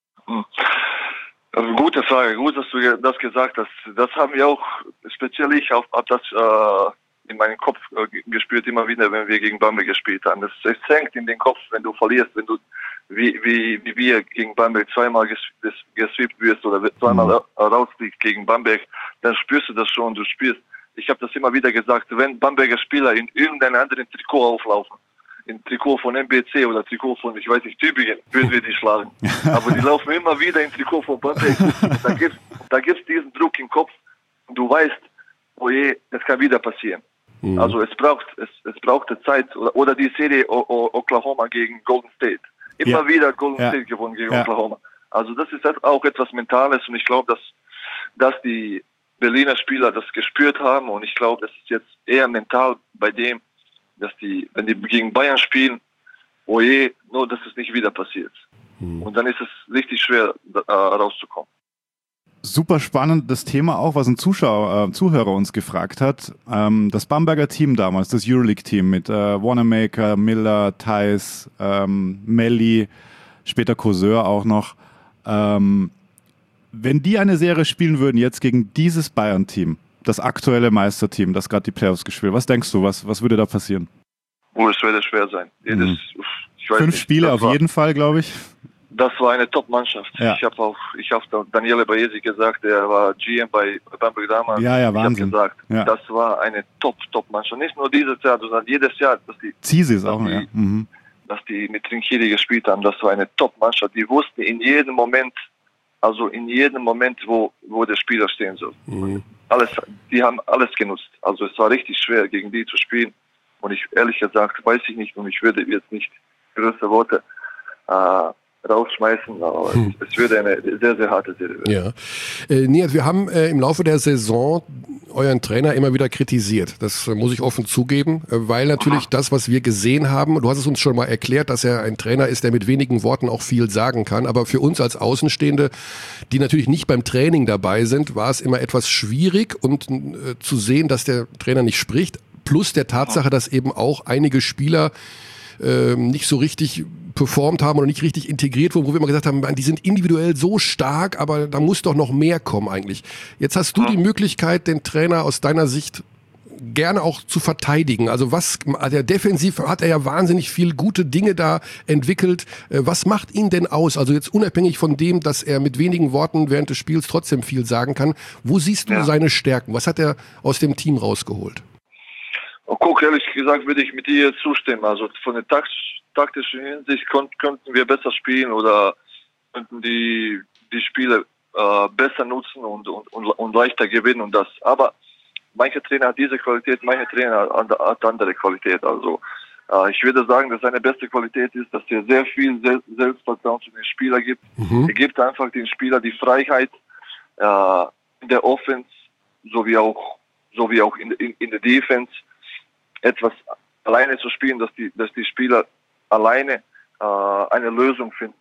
Also gute Frage, gut, dass du das gesagt hast. Das haben wir auch, speziell ich, auch, hab das äh, in meinen Kopf äh, gespürt, immer wieder, wenn wir gegen Bamberg gespielt haben. Das, es hängt in den Kopf, wenn du verlierst, wenn du, wie, wie, wie wir gegen Bamberg zweimal ges, ges, gesweept wirst oder zweimal Mhm. ra- rausfliegst gegen Bamberg, dann spürst du das schon, du spürst. Ich habe das immer wieder gesagt, wenn Bamberger Spieler in irgendeinem anderen Trikot auflaufen, in Trikot von M B C oder Trikot von, ich weiß nicht, Tübingen, würden wir die schlagen. Aber die laufen immer wieder in Trikot von Bamberg. Da gibt's, da gibt's diesen Druck im Kopf und du weißt, oh je, es kann wieder passieren. Mhm. Also es braucht, es, es brauchte Zeit. Oder, oder die Serie o, o, Oklahoma gegen Golden State. Immer ja. wieder Golden ja. State gewonnen gegen ja. Oklahoma. Also das ist auch etwas Mentales und ich glaube, dass, dass die Berliner Spieler das gespürt haben und ich glaube, das ist jetzt eher mental bei dem, dass die, wenn die gegen Bayern spielen, oh je, nur dass es nicht wieder passiert. Mhm. Und dann ist es richtig schwer, äh, rauszukommen. Super spannendes Thema auch, was ein Zuschauer, äh, Zuhörer uns gefragt hat. Ähm, das Bamberger Team damals, das Euroleague-Team mit äh, Wanamaker, Miller, Theis, ähm, Melli, später Courseur auch noch. Ähm, wenn die eine Serie spielen würden jetzt gegen dieses Bayern-Team, das aktuelle Meisterteam, das gerade die Playoffs gespielt, was denkst du, was, was würde da passieren? Oh, es würde schwer sein. Jedes, mhm. ich weiß Fünf nicht, Spiele auf war, jeden Fall, glaube ich. Das war eine Top-Mannschaft. Ja. Ich habe auch, ich habe Daniele Baesi gesagt, der war G M bei Bamberg damals. Ja, ja, Wahnsinn. Ich habe gesagt, ja. das war eine Top-Top-Mannschaft. Nicht nur dieses Jahr, sondern jedes Jahr, dass die, Zisis auch, die, ja. Mhm. dass die mit Trinkieri gespielt haben. Das war eine Top-Mannschaft. Die wussten in jedem Moment, also in jedem Moment, wo, wo der Spieler stehen soll. Mhm. Alles, die haben alles genutzt. Also es war richtig schwer, gegen die zu spielen. Und ich, ehrlich gesagt, weiß ich nicht, und ich würde jetzt nicht größere Worte äh, rausschmeißen, aber hm. es, es würde eine sehr, sehr harte Serie werden. Ja. Äh, Nihat, wir haben äh, im Laufe der Saison euren Trainer immer wieder kritisiert. Das äh, muss ich offen zugeben, äh, weil natürlich das, was wir gesehen haben, du hast es uns schon mal erklärt, dass er ein Trainer ist, der mit wenigen Worten auch viel sagen kann, aber für uns als Außenstehende, die natürlich nicht beim Training dabei sind, war es immer etwas schwierig und äh, zu sehen, dass der Trainer nicht spricht, plus der Tatsache, dass eben auch einige Spieler äh, nicht so richtig performt haben oder nicht richtig integriert wurden, wo wir immer gesagt haben, die sind individuell so stark, aber da muss doch noch mehr kommen eigentlich. Jetzt hast du die Möglichkeit, den Trainer aus deiner Sicht gerne auch zu verteidigen. Also was, der defensiv hat er ja wahnsinnig viel gute Dinge da entwickelt. Was macht ihn denn aus? Also jetzt unabhängig von dem, dass er mit wenigen Worten während des Spiels trotzdem viel sagen kann. Wo siehst du ja. seine Stärken? Was hat er aus dem Team rausgeholt? Oh, guck, ehrlich gesagt würde ich mit dir zustimmen. Also von der taktischen taktischen Hinsicht konnten, könnten wir besser spielen oder könnten die, die Spiele äh, besser nutzen und, und, und, und leichter gewinnen und das. Aber manche Trainer hat diese Qualität, manche Trainer hat andere Qualität. Also äh, ich würde sagen, dass seine beste Qualität ist, dass er sehr viel Sel- Selbstvertrauen zu den Spielern gibt. Mhm. Er gibt einfach den Spielern die Freiheit äh, in der Offense sowie auch, sowie auch in, in, in der Defense etwas alleine zu spielen, dass die, dass die Spieler alleine äh, eine Lösung finden.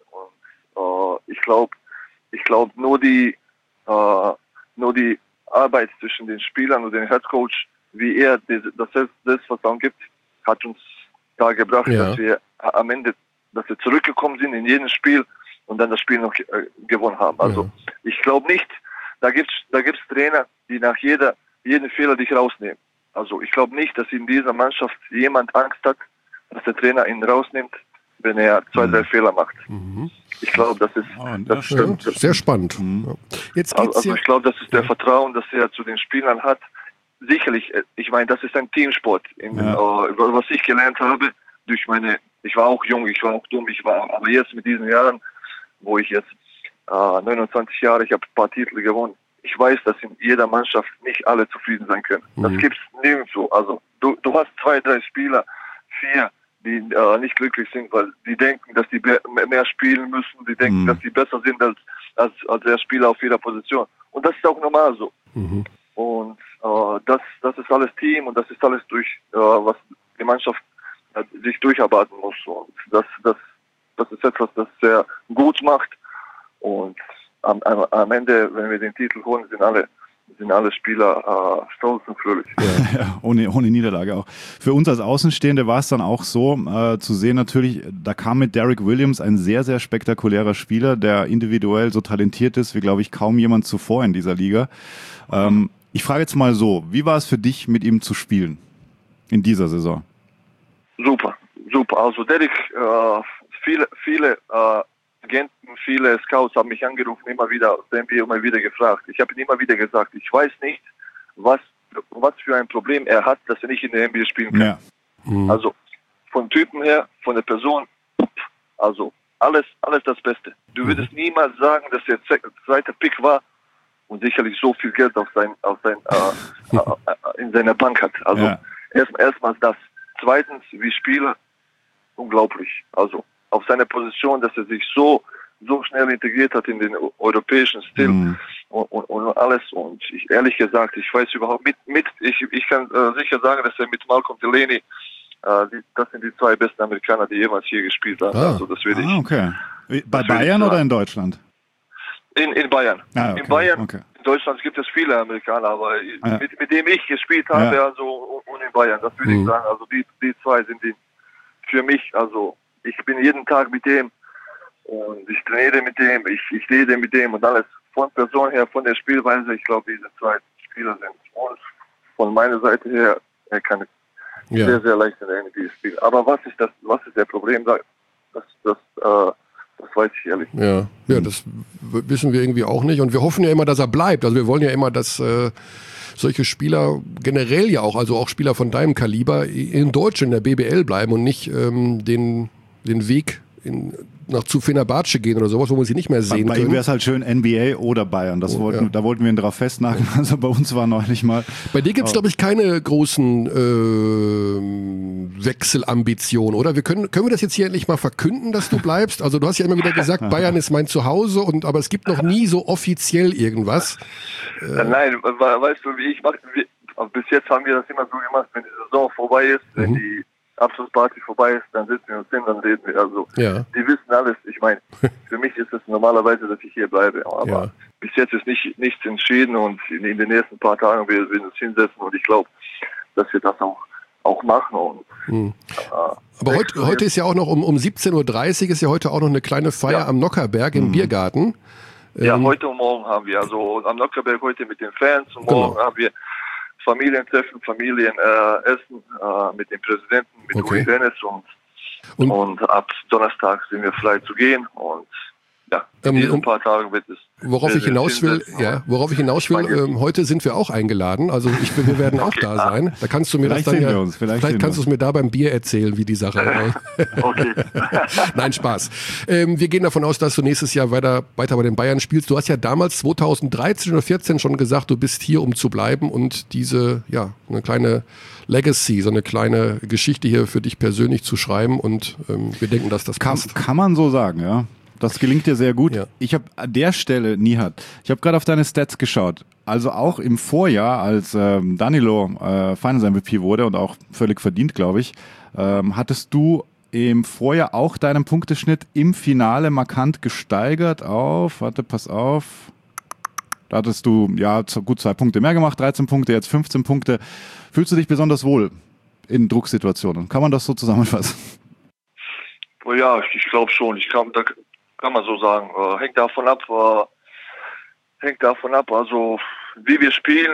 Und äh, ich glaube, ich glaube nur die äh, nur die Arbeit zwischen den Spielern und dem Headcoach, wie er diese, das Selbstvertrauen gibt, hat uns da gebracht, ja. dass wir am Ende, dass wir zurückgekommen sind in jedem Spiel und dann das Spiel noch äh, gewonnen haben. Also ja. ich glaube nicht, da gibt's da gibt's Trainer, die nach jeder jeden Fehler dich rausnehmen. Also ich glaube nicht, dass in dieser Mannschaft jemand Angst hat, dass der Trainer ihn rausnimmt, wenn er zwei, drei mhm. Fehler macht. Mhm. Ich glaube, das ist oh, das stimmt. Ja, sehr spannend. Mhm. Jetzt geht's also ich glaube, das ist der ja. Vertrauen, das er zu den Spielern hat. Sicherlich, ich meine, das ist ein Teamsport. In, ja. uh, was ich gelernt habe, durch meine, ich war auch jung, ich war auch dumm, ich war, aber jetzt mit diesen Jahren, wo ich jetzt uh, neunundzwanzig Jahre, ich habe ein paar Titel gewonnen. Ich weiß, dass in jeder Mannschaft nicht alle zufrieden sein können. Mhm. Das gibt's nirgendwo. Also du, du hast zwei, drei Spieler, vier, die äh, nicht glücklich sind, weil die denken, dass die be- mehr spielen müssen, die denken, mhm. dass die besser sind als, als, als der Spieler auf jeder Position. Und das ist auch normal so. Mhm. Und äh, das, das ist alles Team und das ist alles durch, äh, was die Mannschaft äh, sich durcharbeiten muss. Und das, das, das ist etwas, das sehr gut macht. Und am, am, am Ende, wenn wir den Titel holen, sind alle sind alle Spieler äh, stolz und fröhlich. Ja, ja, ohne, ohne Niederlage auch. Für uns als Außenstehende war es dann auch so, äh, zu sehen natürlich, da kam mit Derek Williams ein sehr, sehr spektakulärer Spieler, der individuell so talentiert ist, wie, glaube ich, kaum jemand zuvor in dieser Liga. Ähm, ich frage jetzt mal so, wie war es für dich, mit ihm zu spielen in dieser Saison? Super, super. Also Derek, äh, viele, viele äh, Agenten, viele Scouts haben mich angerufen, immer wieder, den wir immer wieder gefragt. Ich habe ihn immer wieder gesagt, ich weiß nicht, was, was für ein Problem er hat, dass er nicht in der N B A spielen kann. Ja. Mhm. Also von Typen her, von der Person, also alles, alles das Beste. Du würdest niemals sagen, dass er zweiter Pick war und sicherlich so viel Geld auf sein, auf sein, äh, äh, in seiner Bank hat. Also ja. erst, erstmals das. Zweitens, wie Spieler, unglaublich. Also auf seiner Position, dass er sich so so schnell integriert hat in den europäischen Stil mm. und, und, und alles. Und ich ehrlich gesagt, ich weiß überhaupt mit, mit ich, ich kann äh, sicher sagen, dass er mit Malcolm Delaney, äh, die, das sind die zwei besten Amerikaner, die jemals hier gespielt haben. Ah. Also das würde ah, ich. Okay. Bei Bayern oder in Deutschland? In, in Bayern. Ah, okay. In Bayern. Okay. In Deutschland gibt es viele Amerikaner, aber ah, ja. mit, mit dem ich gespielt habe, ja. also und in Bayern, das würde mm. ich sagen. Also die, die zwei sind die für mich, also ich bin jeden Tag mit dem und ich trainiere mit dem, ich, ich rede mit dem und alles. Von Person her, von der Spielweise, ich glaube, diese zwei Spieler sind. Und von meiner Seite her, er kann ja. sehr, sehr leicht in der N B A spielen. Aber was ist das, was ist der Problem? Das, das, äh, das weiß ich ehrlich nicht. Ja, ja, das wissen wir irgendwie auch nicht. Und wir hoffen ja immer, dass er bleibt. Also wir wollen ja immer, dass äh, solche Spieler generell ja auch, also auch Spieler von deinem Kaliber, in Deutschland in der B B L bleiben und nicht ähm, den, den Weg in, nach zu Fenerbahce gehen oder sowas, wo wir sie nicht mehr sehen bei, bei können. Bei ihm wäre es halt schön N B A oder Bayern. Das oh, wollten, ja. Da wollten wir ihn drauf festnageln. Also bei uns war neulich mal. Bei dir gibt es, glaube ich, keine großen äh, Wechselambitionen, oder? Wir können, können wir das jetzt hier endlich mal verkünden, dass du bleibst? Also du hast ja immer wieder gesagt, Bayern ist mein Zuhause, und aber es gibt noch nie so offiziell irgendwas. Äh, Nein, weißt du, wie ich mache, bis jetzt haben wir das immer so gemacht, wenn die Saison vorbei ist, mhm. wenn die Abschlussparty vorbei ist, dann sitzen wir uns hin, dann reden wir. Also ja. die wissen alles. Ich meine, für mich ist es normalerweise, dass ich hier bleibe. Aber ja. bis jetzt ist nicht nichts entschieden, und in, in den nächsten paar Tagen werden wir uns hinsetzen, und ich glaube, dass wir das auch, auch machen. Und, hm. äh, aber heute, heute ist ja auch noch um, um siebzehn Uhr dreißig ist ja heute auch noch eine kleine Feier ja. am Nockerberg im mhm. Biergarten. Ja, ähm, heute und morgen haben wir, also am Nockerberg heute mit den Fans, und morgen genau. haben wir Familientreffen, Familienessen äh, äh, mit dem Präsidenten, mit okay. Uli Dennis, und, und, und ab Donnerstag sind wir frei zu gehen, und ja, in ähm, diesen paar Tagen wird es. Worauf ich hinaus will, ja, worauf ich hinaus will, ähm, heute sind wir auch eingeladen, also ich, wir werden auch okay. da sein. Da kannst du mir vielleicht das dann ja, uns, vielleicht, vielleicht kannst du es mir da beim Bier erzählen, wie die Sache ist. Okay. Nein, Spaß. Ähm, wir gehen davon aus, dass du nächstes Jahr weiter, weiter bei den Bayern spielst. Du hast ja damals zweitausenddreizehn oder vierzehn schon gesagt, du bist hier, um zu bleiben und diese, ja, eine kleine Legacy, so eine kleine Geschichte hier für dich persönlich zu schreiben, und ähm, wir denken, dass das passt. Kann, kann man so sagen, ja. Das gelingt dir sehr gut. Ja. Ich habe an der Stelle, Nihat, ich habe gerade auf deine Stats geschaut. Also auch im Vorjahr, als ähm, Danilo äh, Finals M V P wurde, und auch völlig verdient, glaube ich, ähm, hattest du im Vorjahr auch deinen Punkteschnitt im Finale markant gesteigert auf, warte, pass auf, da hattest du ja gut zwei Punkte mehr gemacht, dreizehn Punkte, jetzt fünfzehn Punkte. Fühlst du dich besonders wohl in Drucksituationen? Kann man das so zusammenfassen? Oh ja, ich, ich glaube schon. Ich kann, da kann man so sagen. Äh, hängt davon ab, äh, hängt davon ab, also wie wir spielen.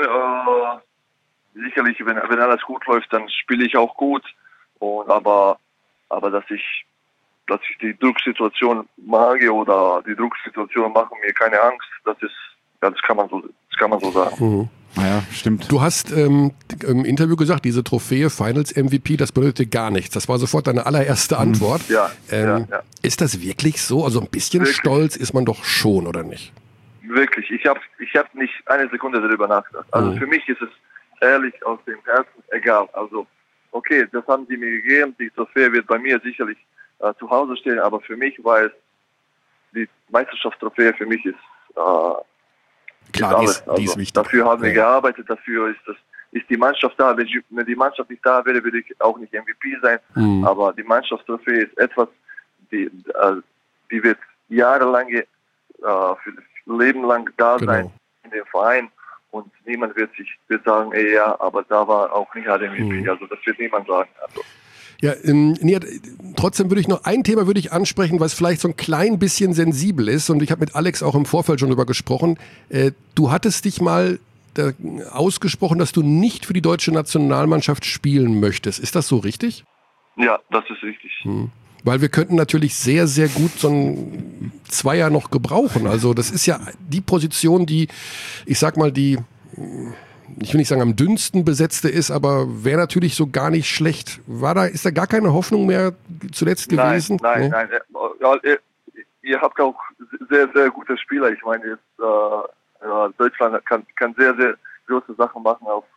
Äh, sicherlich, wenn, wenn alles gut läuft, dann spiele ich auch gut. Und aber, aber dass ich, dass ich die Drucksituation mag, oder die Drucksituation machen mir keine Angst, das ist, ja, das kann man so, das kann man so sagen. Mhm. Naja, stimmt. Du hast ähm, im Interview gesagt, diese Trophäe Finals M V P, das bedeutet gar nichts. Das war sofort deine allererste Antwort. Ja, ähm, ja, ja. Ist das wirklich so? Also ein bisschen wirklich. Stolz ist man doch schon, oder nicht? Wirklich. Ich habe ich hab nicht eine Sekunde darüber nachgedacht. Also mhm. für mich ist es ehrlich aus dem Herzen egal. Also okay, das haben sie mir gegeben. Die Trophäe wird bei mir sicherlich äh, zu Hause stehen. Aber für mich war es, die Meisterschaftstrophäe für mich ist äh, Klar, ist die ist, die ist also, wichtig. dafür haben wir ja. gearbeitet, dafür ist das, ist die Mannschaft da. Wenn, ich, wenn die Mannschaft nicht da wäre, würde ich auch nicht M V P sein. Mhm. Aber die Mannschaftstrophäe ist etwas, die, äh, die wird jahrelang, äh, für Leben lang da genau. sein in dem Verein. Und niemand wird sich wird sagen, ey, ja, aber da war auch nicht M V P. Mhm. Also das wird niemand sagen. Also. Ja, ähm, Nihat, trotzdem würde ich noch ein Thema würde ich ansprechen, was vielleicht so ein klein bisschen sensibel ist, und ich habe mit Alex auch im Vorfeld schon drüber gesprochen. Äh, du hattest dich mal äh, ausgesprochen, dass du nicht für die deutsche Nationalmannschaft spielen möchtest. Ist das so richtig? Ja, das ist richtig. Hm. Weil wir könnten natürlich sehr, sehr gut so ein Zweier noch gebrauchen. Also das ist ja die Position, die, ich sag mal, die ich will nicht sagen am dünnsten besetzte ist, aber wäre natürlich so gar nicht schlecht. War da, ist da gar keine Hoffnung mehr zuletzt gewesen? Nein, nee? nein, nein. Ja, ihr, ihr habt auch sehr, sehr gute Spieler. Ich meine, jetzt, äh, ja, Deutschland kann, kann sehr, sehr große Sachen machen auf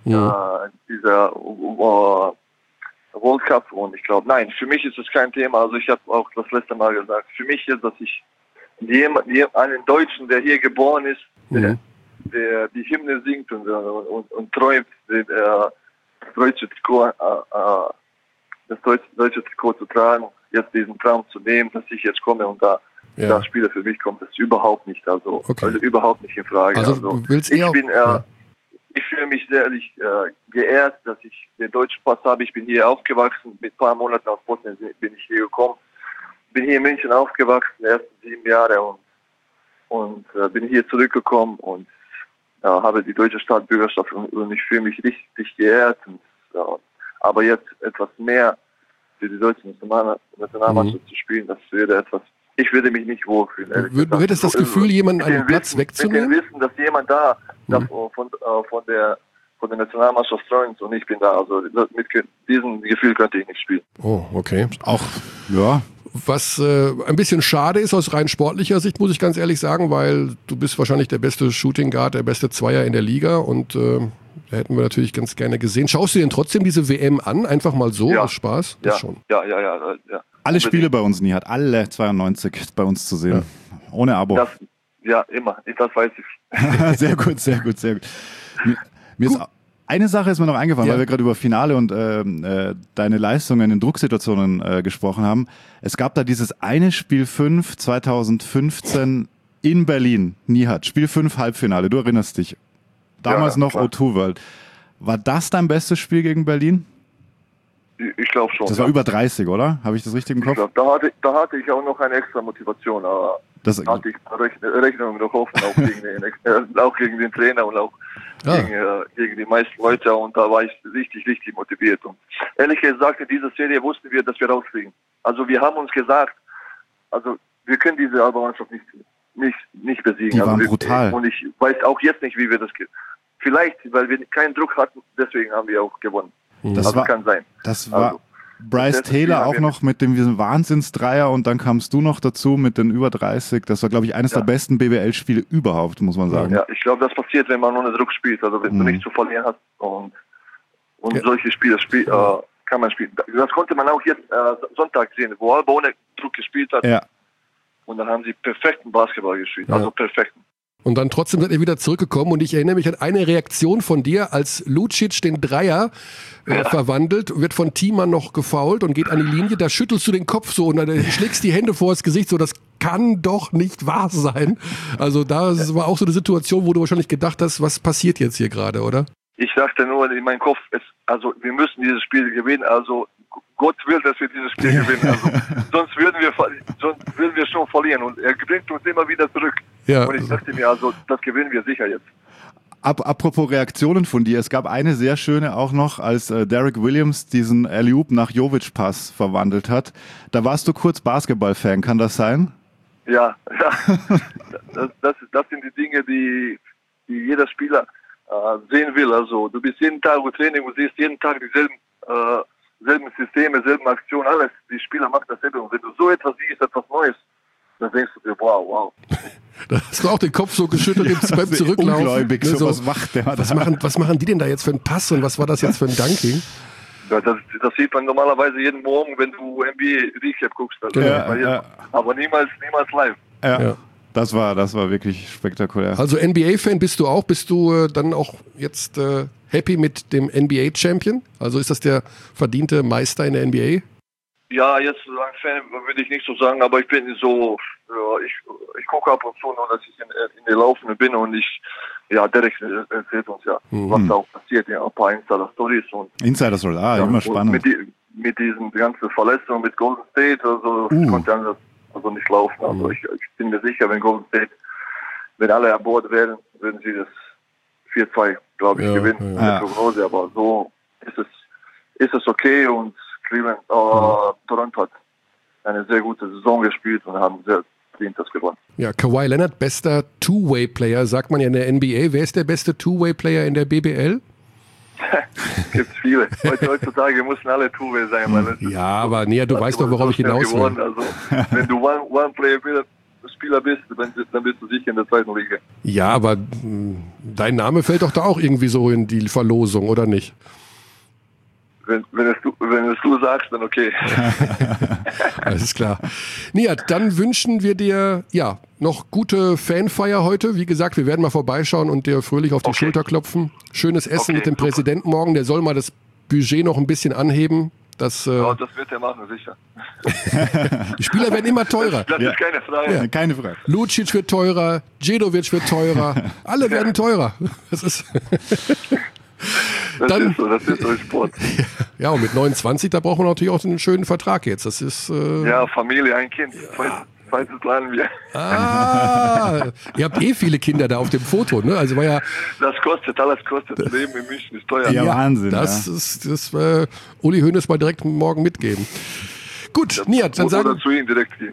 ja. äh, dieser uh, World Cup. Und ich glaube, nein, für mich ist es kein Thema. Also ich habe auch das letzte Mal gesagt, für mich ist, dass ich jemand, einen Deutschen, der hier geboren ist, mhm. der, der die Hymne singt und, und, und träumt, den, äh, das deutsche Trikot, äh, äh, das deutsche, deutsche Trikot zu tragen, jetzt diesen Traum zu nehmen, dass ich jetzt komme und da, ja. da Spieler für mich kommt, das ist überhaupt nicht, also, okay. also überhaupt nicht in Frage. Also, also willst ich auch, bin, äh, ja. ich fühle mich sehr ehrlich äh, geehrt, dass ich den deutschen Pass habe. Ich bin hier aufgewachsen, mit ein paar Monaten aus Bosnien bin ich hier gekommen, bin hier in München aufgewachsen, die ersten sieben Jahre und, und äh, bin hier zurückgekommen und äh, habe die deutsche Staatsbürgerschaft und, und ich fühle mich richtig geehrt. Und, äh, aber jetzt etwas mehr für die deutsche Nationalmannschaft mhm. zu spielen, das würde etwas, ich würde mich nicht wohlfühlen. Du, du hättest das Gefühl, jemanden einen Platz Wissen, wegzunehmen? Mit dem Wissen, dass jemand da, mhm. da von, äh, von der von der Nationalmannschaft träumt und ich bin da. Also mit diesem Gefühl könnte ich nicht spielen. Oh, okay. Auch, ja. Was äh, ein bisschen schade ist aus rein sportlicher Sicht, muss ich ganz ehrlich sagen, weil du bist wahrscheinlich der beste Shooting Guard, der beste Zweier in der Liga und äh, da hätten wir natürlich ganz gerne gesehen. Schaust du dir denn trotzdem diese W M an? Einfach mal so, ja. aus Spaß? Das ja. schon. Ja, ja, ja, ja. ja. Alle Spiele bei uns nie hat, alle zweiundneunzig bei uns zu sehen. Ja. Ohne Abo. Das, ja, immer. Das weiß ich. Sehr gut, sehr gut, sehr gut. Mir, mir ist eine Sache ist mir noch eingefallen, ja. weil wir gerade über Finale und äh, äh, deine Leistungen in Drucksituationen äh, gesprochen haben. Es gab da dieses eine Spiel fünf zweitausendfünfzehn in Berlin, Nihat. Spiel fünf Halbfinale, du erinnerst dich. Damals ja, noch klar. O zwei World. War das dein bestes Spiel gegen Berlin? Ich glaube schon. Das war ja. über dreißig, oder? Habe ich das richtig im Kopf? Ich glaub, da, hatte, da hatte ich auch noch eine extra Motivation. Aber das da hatte ich Rechnung noch offen, auch gegen, den, äh, auch gegen den Trainer und auch ah. gegen, äh, gegen die meisten Leute. Und da war ich richtig, richtig motiviert. Und ehrlich gesagt, in dieser Serie wussten wir, dass wir rausfliegen. Also wir haben uns gesagt, also wir können diese Alba-Mannschaft nicht, nicht, nicht besiegen. Die waren also wir, brutal. Und ich weiß auch jetzt nicht, wie wir das... Vielleicht, weil wir keinen Druck hatten, deswegen haben wir auch gewonnen. Das also war, kann sein. Das war also, Bryce Taylor auch noch mit dem Wahnsinnsdreier und dann kamst du noch dazu mit den über dreißig. Das war, glaube ich, eines ja. der besten B B L-Spiele überhaupt, muss man sagen. Ja, ich glaube, das passiert, wenn man ohne Druck spielt. Also wenn mhm. du nichts zu verlieren hast und, und ja. solche Spiele spiel, äh, kann man spielen. Das konnte man auch jetzt äh, Sonntag sehen, wo Alba ohne Druck gespielt hat. Ja. Und dann haben sie perfekten Basketball gespielt. Ja. Also perfekten. Und dann trotzdem seid ihr wieder zurückgekommen und ich erinnere mich an eine Reaktion von dir, als Lucic den Dreier äh, ja. verwandelt, wird von Thiemann noch gefoult und geht an die Linie, da schüttelst du den Kopf so und dann schlägst die Hände vor das Gesicht, so das kann doch nicht wahr sein. Also da ja. war auch so eine Situation, wo du wahrscheinlich gedacht hast, was passiert jetzt hier gerade, oder? Ich dachte nur in meinem Kopf, es, also wir müssen dieses Spiel gewinnen, also Gott will, dass wir dieses Spiel gewinnen. Also, sonst würden wir sonst würden wir schon verlieren und er bringt uns immer wieder zurück. Ja. Und ich dachte mir, also das gewinnen wir sicher jetzt. Ap- apropos Reaktionen von dir, es gab eine sehr schöne auch noch, als äh, Derek Williams diesen Alley-Oop nach Jovic-Pass verwandelt hat. Da warst du kurz Basketball-Fan, kann das sein? Ja, ja. das, das, das sind die Dinge, die, die jeder Spieler äh, sehen will. Also du bist jeden Tag im Training und siehst jeden Tag dieselben äh, selben Systeme, selben Aktionen, alles. Die Spieler machen dasselbe. Und wenn du so etwas siehst, etwas Neues, dann denkst du dir, wow, wow. Da hast du auch den Kopf so geschüttelt ja, beim Zurücklaufen. Ungläubig, ne, so, so, was macht der was machen, was machen die denn da jetzt für einen Pass und was war das jetzt für ein Dunking? Ja, das, das sieht man normalerweise jeden Morgen, wenn du N B A Recap guckst. Also ja, ja. Aber niemals, niemals live. Ja. ja. Das war, das war wirklich spektakulär. Also N B A-Fan bist du auch? Bist du äh, dann auch jetzt äh, happy mit dem N B A-Champion? Also ist das der verdiente Meister in der N B A? Ja, jetzt so ein Fan würde ich nicht so sagen, aber ich bin so, ja, ich, ich gucke ab und zu nur, dass ich in, in der Laufende bin und ich, ja, Derek erzählt uns ja, mhm. was da auch passiert, ja, ein paar Insider-Stories. Insider-Stories, ah, ja, immer spannend. Mit, die, mit diesen ganzen Verletzungen mit Golden State, also uh. konnte anders also nicht laufen. Also mhm. ich, ich bin mir sicher, wenn Golden State, wenn alle an Bord wären, würden sie das vier zwei, glaube ich, ja, gewinnen, ja. in der Prognose, aber so ist es, ist es okay und Cleveland, äh, Toronto hat eine sehr gute Saison gespielt und haben sehr verdient das gewonnen. Ja, Kawhi Leonard, bester Two-Way-Player, sagt man ja in der N B A. Wer ist der beste Two-Way-Player in der B B L? Gibt viele. Heutzutage müssen alle Two-Way sein. Weil ja, aber nee, du weißt doch, worauf ich hinaus will. Also, wenn du One-Player-Spieler bist, dann bist du sicher in der zweiten Liga. Ja, aber mh, dein Name fällt doch da auch irgendwie so in die Verlosung, oder nicht? Wenn, wenn, es du, wenn es du sagst, dann okay. Alles ist klar. Nihat, dann wünschen wir dir ja noch gute Fanfeier heute. Wie gesagt, wir werden mal vorbeischauen und dir fröhlich auf die Okay. Schulter klopfen. Schönes Essen Okay, mit dem super. Präsidenten morgen. Der soll mal das Budget noch ein bisschen anheben. Das, äh, Ja, das wird er machen, sicher. die Spieler werden immer teurer. Das Ja. ist keine Frage. Ja, keine Frage. Lucic wird teurer, Djedovic wird teurer. Alle werden teurer. Das ist Das Dann- ist so, das ist so Sport. ja, und mit neunundzwanzig, da braucht man natürlich auch einen schönen Vertrag jetzt. Das ist äh, Ja, Familie, ein Kind. Falls, falls es planen wir. ah, ihr habt eh viele Kinder da auf dem Foto, ne? Also war ja Das kostet, alles kostet. Leben in München ist teuer. Ja, Wahnsinn. Das ja. ist das äh, Uli Hoeneß mal direkt morgen mitgeben. Gut, Nihat, dann Oder sagen zu ihm direkt gehen.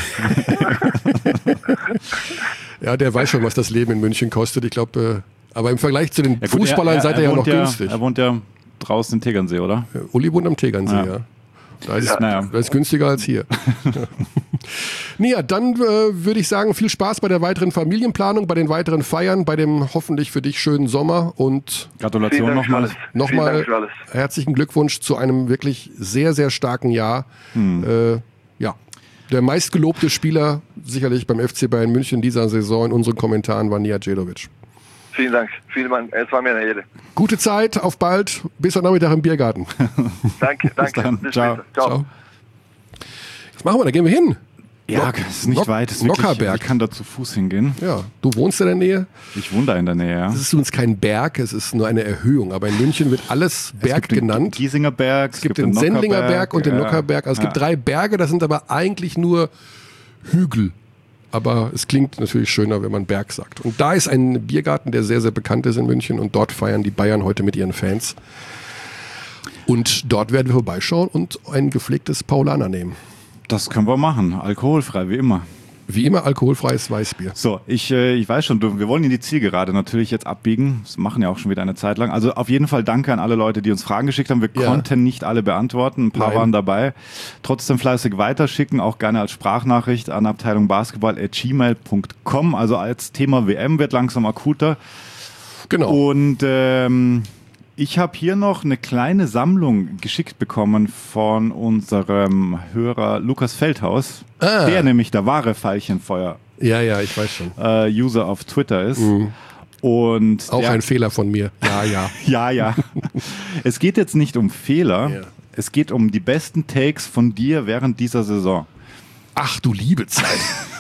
ja, der weiß schon, was das Leben in München kostet. Ich glaube, äh, aber im Vergleich zu den Ja, gut, Fußballern seid ihr ja wohnt noch günstig. Er wohnt ja draußen in Tegernsee, oder? Uli wohnt am Tegernsee, ja. Ja. Da ist, Ja, naja. das ist günstiger als hier. Nihat, dann äh, würde ich sagen, viel Spaß bei der weiteren Familienplanung, bei den weiteren Feiern, bei dem hoffentlich für dich schönen Sommer und Vielen Gratulation Dank für nochmal. alles. Vielen nochmal Dank für alles. herzlichen Glückwunsch zu einem wirklich sehr, sehr starken Jahr. Äh, ja, der meistgelobte Spieler sicherlich beim F C Bayern München dieser Saison in unseren Kommentaren war Nihat Djedovic. Vielen Dank. Vielen Dank. Es war mir eine Ehre. Gute Zeit, auf bald, bis heute Nachmittag im Biergarten. Danke, danke. dann. Bis Ciao. später. Ciao. Ciao. Was machen wir, da gehen wir hin. Ja, Nock- es ist nicht Nock- weit. Es ist wirklich, Nockerberg. ich kann da zu Fuß hingehen. Ja, du wohnst in der Nähe. Ich wohne da in der Nähe, ja. Es ist übrigens kein Berg, es ist nur eine Erhöhung. Aber in München wird alles Berg es gibt genannt. Den Giesinger Berg, Es gibt den Sendlinger Berg und den ja. Nockerberg. Also es gibt Ja. drei Berge, das sind aber eigentlich nur Hügel. Aber es klingt natürlich schöner, wenn man Berg sagt. Und da ist ein Biergarten, der sehr, sehr bekannt ist in München. Und dort feiern die Bayern heute mit ihren Fans. Und dort werden wir vorbeischauen und ein gepflegtes Paulaner nehmen. Das können wir machen. Alkoholfrei, wie immer. Wie immer alkoholfreies Weißbier. So, ich, äh, ich weiß schon, du, wir wollen in die Zielgerade natürlich jetzt abbiegen. Das machen ja auch schon wieder eine Zeit lang. Also auf jeden Fall danke an alle Leute, die uns Fragen geschickt haben. Wir Ja. konnten nicht alle beantworten. Ein paar Nein. waren dabei. Trotzdem fleißig weiterschicken, auch gerne als Sprachnachricht an abteilung basketball at gmail punkt com. Also als Thema W M wird langsam akuter. Genau. Und ähm, ich habe hier noch eine kleine Sammlung geschickt bekommen von unserem Hörer Lukas Feldhaus, Ah. der nämlich der wahre Veilchenfeuer Ja, ja, ich weiß schon. äh, User auf Twitter ist. Und Auch der, ein Fehler von mir. Ja, ja. ja, ja. Es geht jetzt nicht um Fehler, Ja. es geht um die besten Takes von dir während dieser Saison. Ach du liebe Zeit.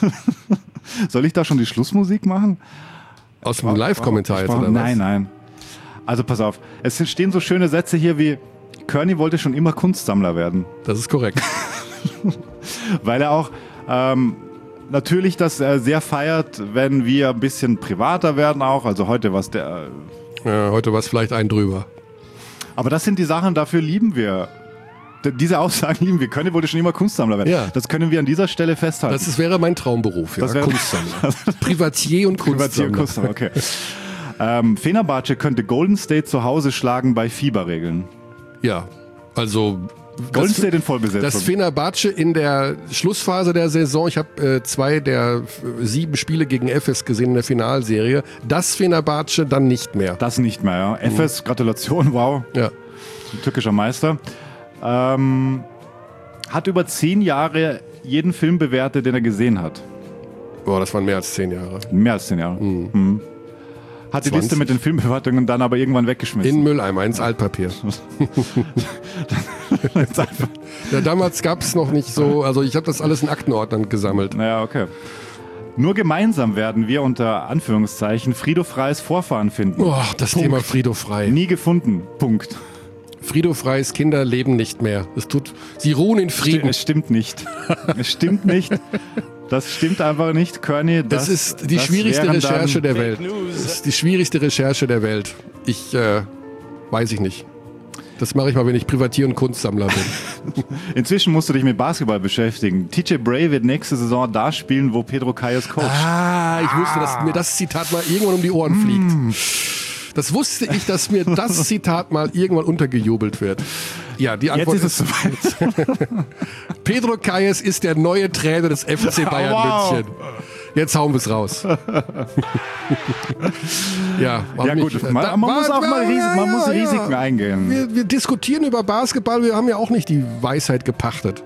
Soll ich da schon die Schlussmusik machen? Aus dem Live-Kommentar jetzt, oder was? Nein, nein. Also pass auf, es stehen so schöne Sätze hier wie Kearney wollte schon immer Kunstsammler werden, Das ist korrekt. weil er auch ähm, natürlich das äh, sehr feiert, wenn wir ein bisschen privater werden auch. Also heute was der... Äh, Ja, heute war es vielleicht ein drüber. aber das sind die Sachen, dafür lieben wir. D- Diese Aussagen lieben wir. Kearney wollte schon immer Kunstsammler werden. Ja. Das können wir an dieser Stelle festhalten. Das ist, wäre mein Traumberuf, ja. Das wäre- Kunstsammler. Privatier und Privatier Kunstsammler. Kunstsammler, okay. ähm, Fenerbahce könnte Golden State zu Hause schlagen bei Fieberregeln. Ja, also Golden das, State in Vollbesetzung. das Fenerbahce in der Schlussphase der Saison, ich habe äh, zwei der äh, sieben Spiele gegen Efes gesehen in der Finalserie, das Fenerbahce dann nicht mehr. Das nicht mehr, ja. Efes, Gratulation, wow. Ja. Türkischer Meister. Ähm, hat über zehn Jahre jeden Film bewertet, den er gesehen hat. Boah, das waren mehr als zehn Jahre. Mehr als zehn Jahre. Mhm. Hat die zwanzig. Liste mit den Filmbewertungen dann aber irgendwann weggeschmissen. In Mülleimer, ins Altpapier. Ja, damals gab es noch nicht so, also ich habe das alles in Aktenordnern gesammelt. Naja, okay. Nur gemeinsam werden wir unter Anführungszeichen Frido Freies Vorfahren finden. Boah, das Punkt. Thema Frido Frei. Nie gefunden. Punkt. Frido Freis Kinder leben nicht mehr. Es tut, sie ruhen in Frieden. Es stimmt nicht. Es stimmt nicht. Das stimmt einfach nicht, Kearney. Das, Das, ist die das schwierigste wären Recherche dann, der Welt. Das ist die schwierigste Recherche der Welt. Ich, äh, weiß ich nicht. Das mache ich mal, wenn ich Privatier- und Kunstsammler bin. Inzwischen musst du dich mit Basketball beschäftigen. T J Bray wird nächste Saison da spielen, wo Pedro Calles coacht. Ah, ich wusste, dass mir das Zitat mal irgendwann um die Ohren fliegt. Das wusste ich, dass mir das Zitat mal irgendwann untergejubelt wird. Ja, die Antwort Jetzt ist es soweit. Pedro Calles ist der neue Trainer des F C Bayern Wow. München. Jetzt hauen wir es raus. ja, warum Ja gut, nicht? man, Da- man muss auch ja, mal Risiken, ja, man muss ja, Risiken ja. eingehen. Wir, wir diskutieren über Basketball, wir haben ja auch nicht die Weisheit gepachtet.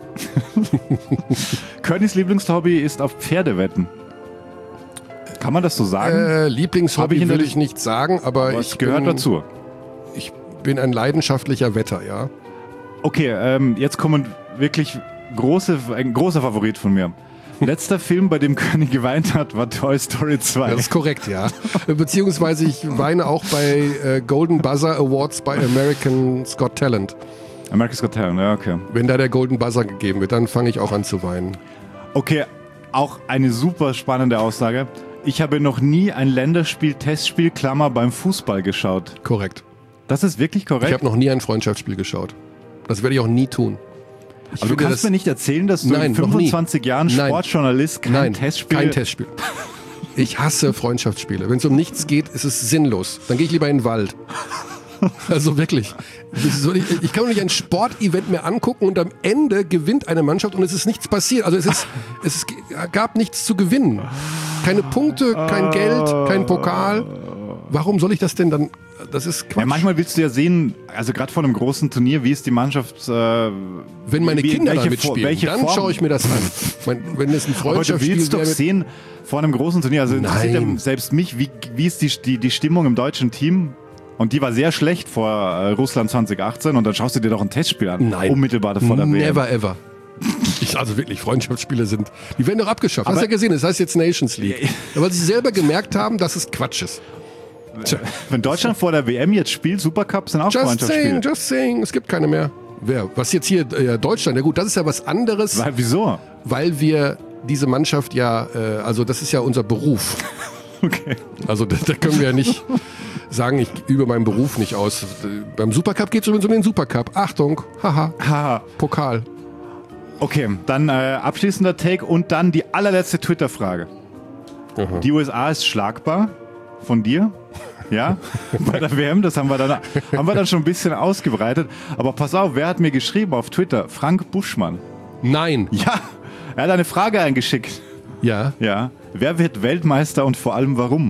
Környs Lieblingshobby ist auf Pferdewetten. Kann man das so sagen? Äh, Hab ich Lieblingshobby in der würde Li- ich nicht sagen, aber, Aber ich es gehört bin, dazu. Ich bin ein leidenschaftlicher Wetter, ja. Okay, ähm, jetzt kommen wirklich große, ein großer Favorit von mir. Letzter Film, bei dem Körny geweint hat, war Toy Story zwei. Das ist korrekt, ja. Beziehungsweise ich weine auch bei äh, Golden Buzzer Awards bei American's Got Talent. America's Got Talent, ja, okay. Wenn da der Golden Buzzer gegeben wird, dann fange ich auch an zu weinen. Okay, auch eine super spannende Aussage. Ich habe noch nie ein Länderspiel, Testspiel, Klammer, beim Fußball geschaut. Korrekt. Das ist wirklich korrekt? Ich habe noch nie ein Freundschaftsspiel geschaut. Das werde ich auch nie tun. Ich Aber du finde kannst das- mir nicht erzählen, dass du Nein, in noch nie. fünfundzwanzig Jahren Nein. Sportjournalist kein Nein, Testspiel... kein Testspiel. Ich hasse Freundschaftsspiele. Wenn es um nichts geht, ist es sinnlos. Dann gehe ich lieber in den Wald. Also wirklich. Das soll ich, ich kann doch nicht ein Sportevent mehr angucken und am Ende gewinnt eine Mannschaft und es ist nichts passiert. Also es, ist, es ist, gab nichts zu gewinnen. Keine Punkte, kein Geld, kein Pokal. Warum soll ich das denn dann? Das ist Quatsch. Ja, manchmal willst du ja sehen, also gerade vor einem großen Turnier, wie ist die Mannschaft... Äh, Wenn meine wie- Kinder da welche mitspielen, Form- welche dann Form- schaue ich mir das an. Mein, wenn es ein Aber du Freundschaftsspiel willst doch wäre mit- sehen, vor einem großen Turnier, also interessiert ja Nein. selbst mich, wie, wie ist die, die, die Stimmung im deutschen Team? Und die war sehr schlecht vor äh, Russland zwanzig achtzehn und dann schaust du dir doch ein Testspiel an. Nein. Unmittelbar vor der W M. Never ever. Ich, also wirklich, Freundschaftsspiele sind, die werden doch abgeschafft. Aber- Hast du ja gesehen, das heißt jetzt Nations League. Ja, weil sie selber gemerkt haben, dass es Quatsch ist. Tja, Wenn Deutschland vor der W M jetzt spielt, Supercup sind auch just Freundschaftsspiele. saying, just saying, es gibt keine mehr. Wer? Was jetzt hier, äh, Deutschland, ja gut, das ist ja was anderes, Weil, wieso? weil wir diese Mannschaft ja, äh, also das ist ja unser Beruf. Okay. Also da, da können wir ja nicht sagen, ich übe meinen Beruf nicht aus. Beim Supercup geht es übrigens um den Supercup. Achtung, haha, Haha. Pokal. Okay, dann äh, abschließender Take und dann die allerletzte Twitter-Frage. Die U S A ist schlagbar von dir, ja, bei der W M, das haben wir, dann, haben wir dann schon ein bisschen ausgebreitet. Aber pass auf, wer hat mir geschrieben auf Twitter? Frank Buschmann. Nein. Ja, er hat eine Frage eingeschickt. Ja. Ja, wer wird Weltmeister und vor allem warum?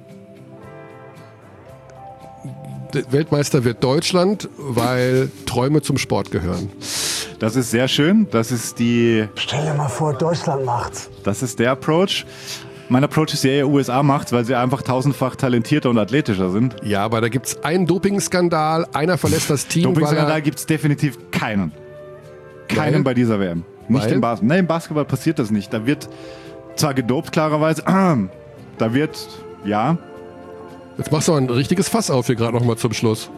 Der Weltmeister wird Deutschland, weil Träume zum Sport gehören. Das ist sehr schön, das ist die, Stell dir mal vor, Deutschland macht's. das ist der Approach. Mein Approach ist ja eher U S A macht's, weil sie einfach tausendfach talentierter und athletischer sind. Ja, aber da gibt es einen Dopingskandal, einer verlässt das Team, weil Dopingskandal er, gibt es definitiv keinen. Keinen Weil? bei dieser W M. Nicht Weil? im Basketball. Nein, im Basketball passiert das nicht. Da wird zwar gedopt, klarerweise, da wird, ja, Jetzt machst du ein richtiges Fass auf hier gerade noch mal zum Schluss.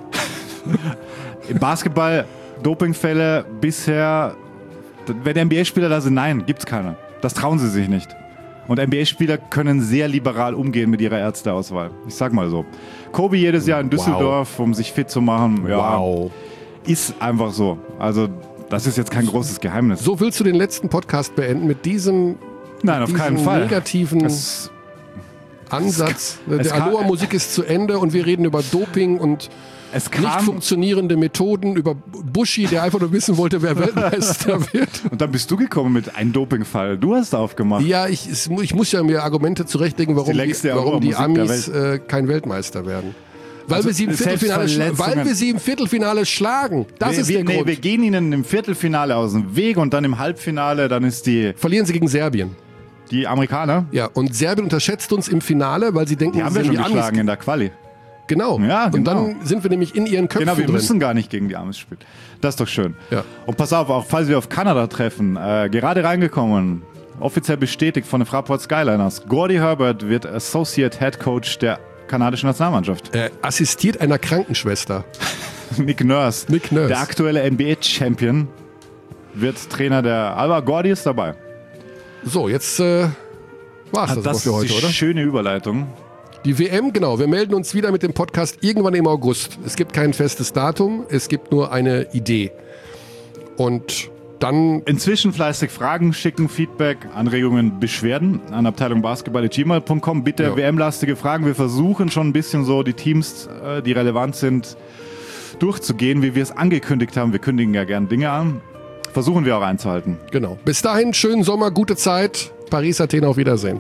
im Basketball Dopingfälle bisher, wenn N B A-Spieler da sind, nein, gibt's keine. Das trauen sie sich nicht. Und N B A-Spieler können sehr liberal umgehen mit ihrer Ärzteauswahl. Ich sag mal so. Kobe jedes Jahr in Düsseldorf, um sich fit zu machen. Ja, Wow. ist einfach so. Also, das ist jetzt kein großes Geheimnis. So willst du den letzten Podcast beenden mit diesem, Nein, auf diesem keinen Fall. negativen Es, Ansatz. es Die kann- Aloha-Musik ist zu Ende und wir reden über Doping und es nicht kam, funktionierende Methoden, über Buschi, der einfach nur wissen wollte, wer Weltmeister wird. und dann bist du gekommen mit einem Dopingfall. Du hast aufgemacht. Ja, ich, es, mu- ich muss ja mir Argumente zurechtlegen, warum Die die, längste warum die Aloha-Musik Amis der äh, kein Weltmeister werden. Weil, Also wir sie im Viertelfinale, schla- Selbstverletzungen. weil wir sie im Viertelfinale schlagen. Das wir, ist wir, der nee, Grund. wir gehen ihnen im Viertelfinale aus dem Weg und dann im Halbfinale, dann ist die, Verlieren sie gegen Serbien. die Amerikaner, Ja, und Serbien unterschätzt uns im Finale, weil sie denken, die haben sie wir sind schon die Amis. geschlagen in der Quali. Genau. Ja, Und genau. dann sind wir nämlich in ihren Köpfen Genau, wir drin. müssen gar nicht gegen die Amis spielen. Das ist doch schön. Ja. Und pass auf, auch falls wir auf Kanada treffen, äh, gerade reingekommen, offiziell bestätigt von den Fraport Skyliners, Gordy Herbert wird Associate Head Coach der kanadischen Nationalmannschaft. äh, assistiert einer Krankenschwester. Nick Nurse, Nick Nurse. der aktuelle N B A-Champion, wird Trainer der, aber Gordy ist dabei. So, jetzt äh, war es das, Das das für heute, ist die oder? schöne Überleitung. Die W M, genau. Wir melden uns wieder mit dem Podcast irgendwann im August. Es gibt kein festes Datum, es gibt nur eine Idee. Und dann... Inzwischen fleißig Fragen schicken, Feedback, Anregungen, Beschwerden an abteilung basketball at gmail punkt com. Bitte ja. W M-lastige Fragen. Wir versuchen schon ein bisschen so die Teams, die relevant sind, durchzugehen, wie wir es angekündigt haben. Wir kündigen ja gern Dinge an. Versuchen wir auch einzuhalten. Genau. Bis dahin, schönen Sommer, gute Zeit. Paris, Athen, auf Wiedersehen.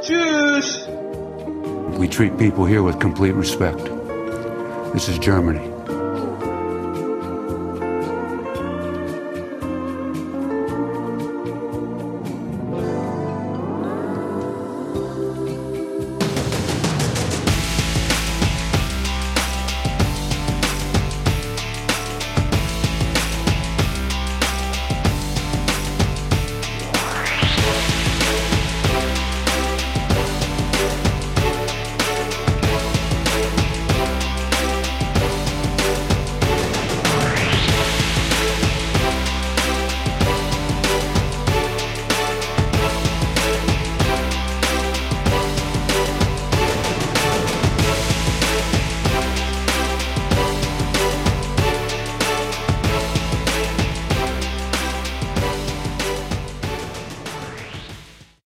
Tschüss. We treat people here with complete respect. This is Germany.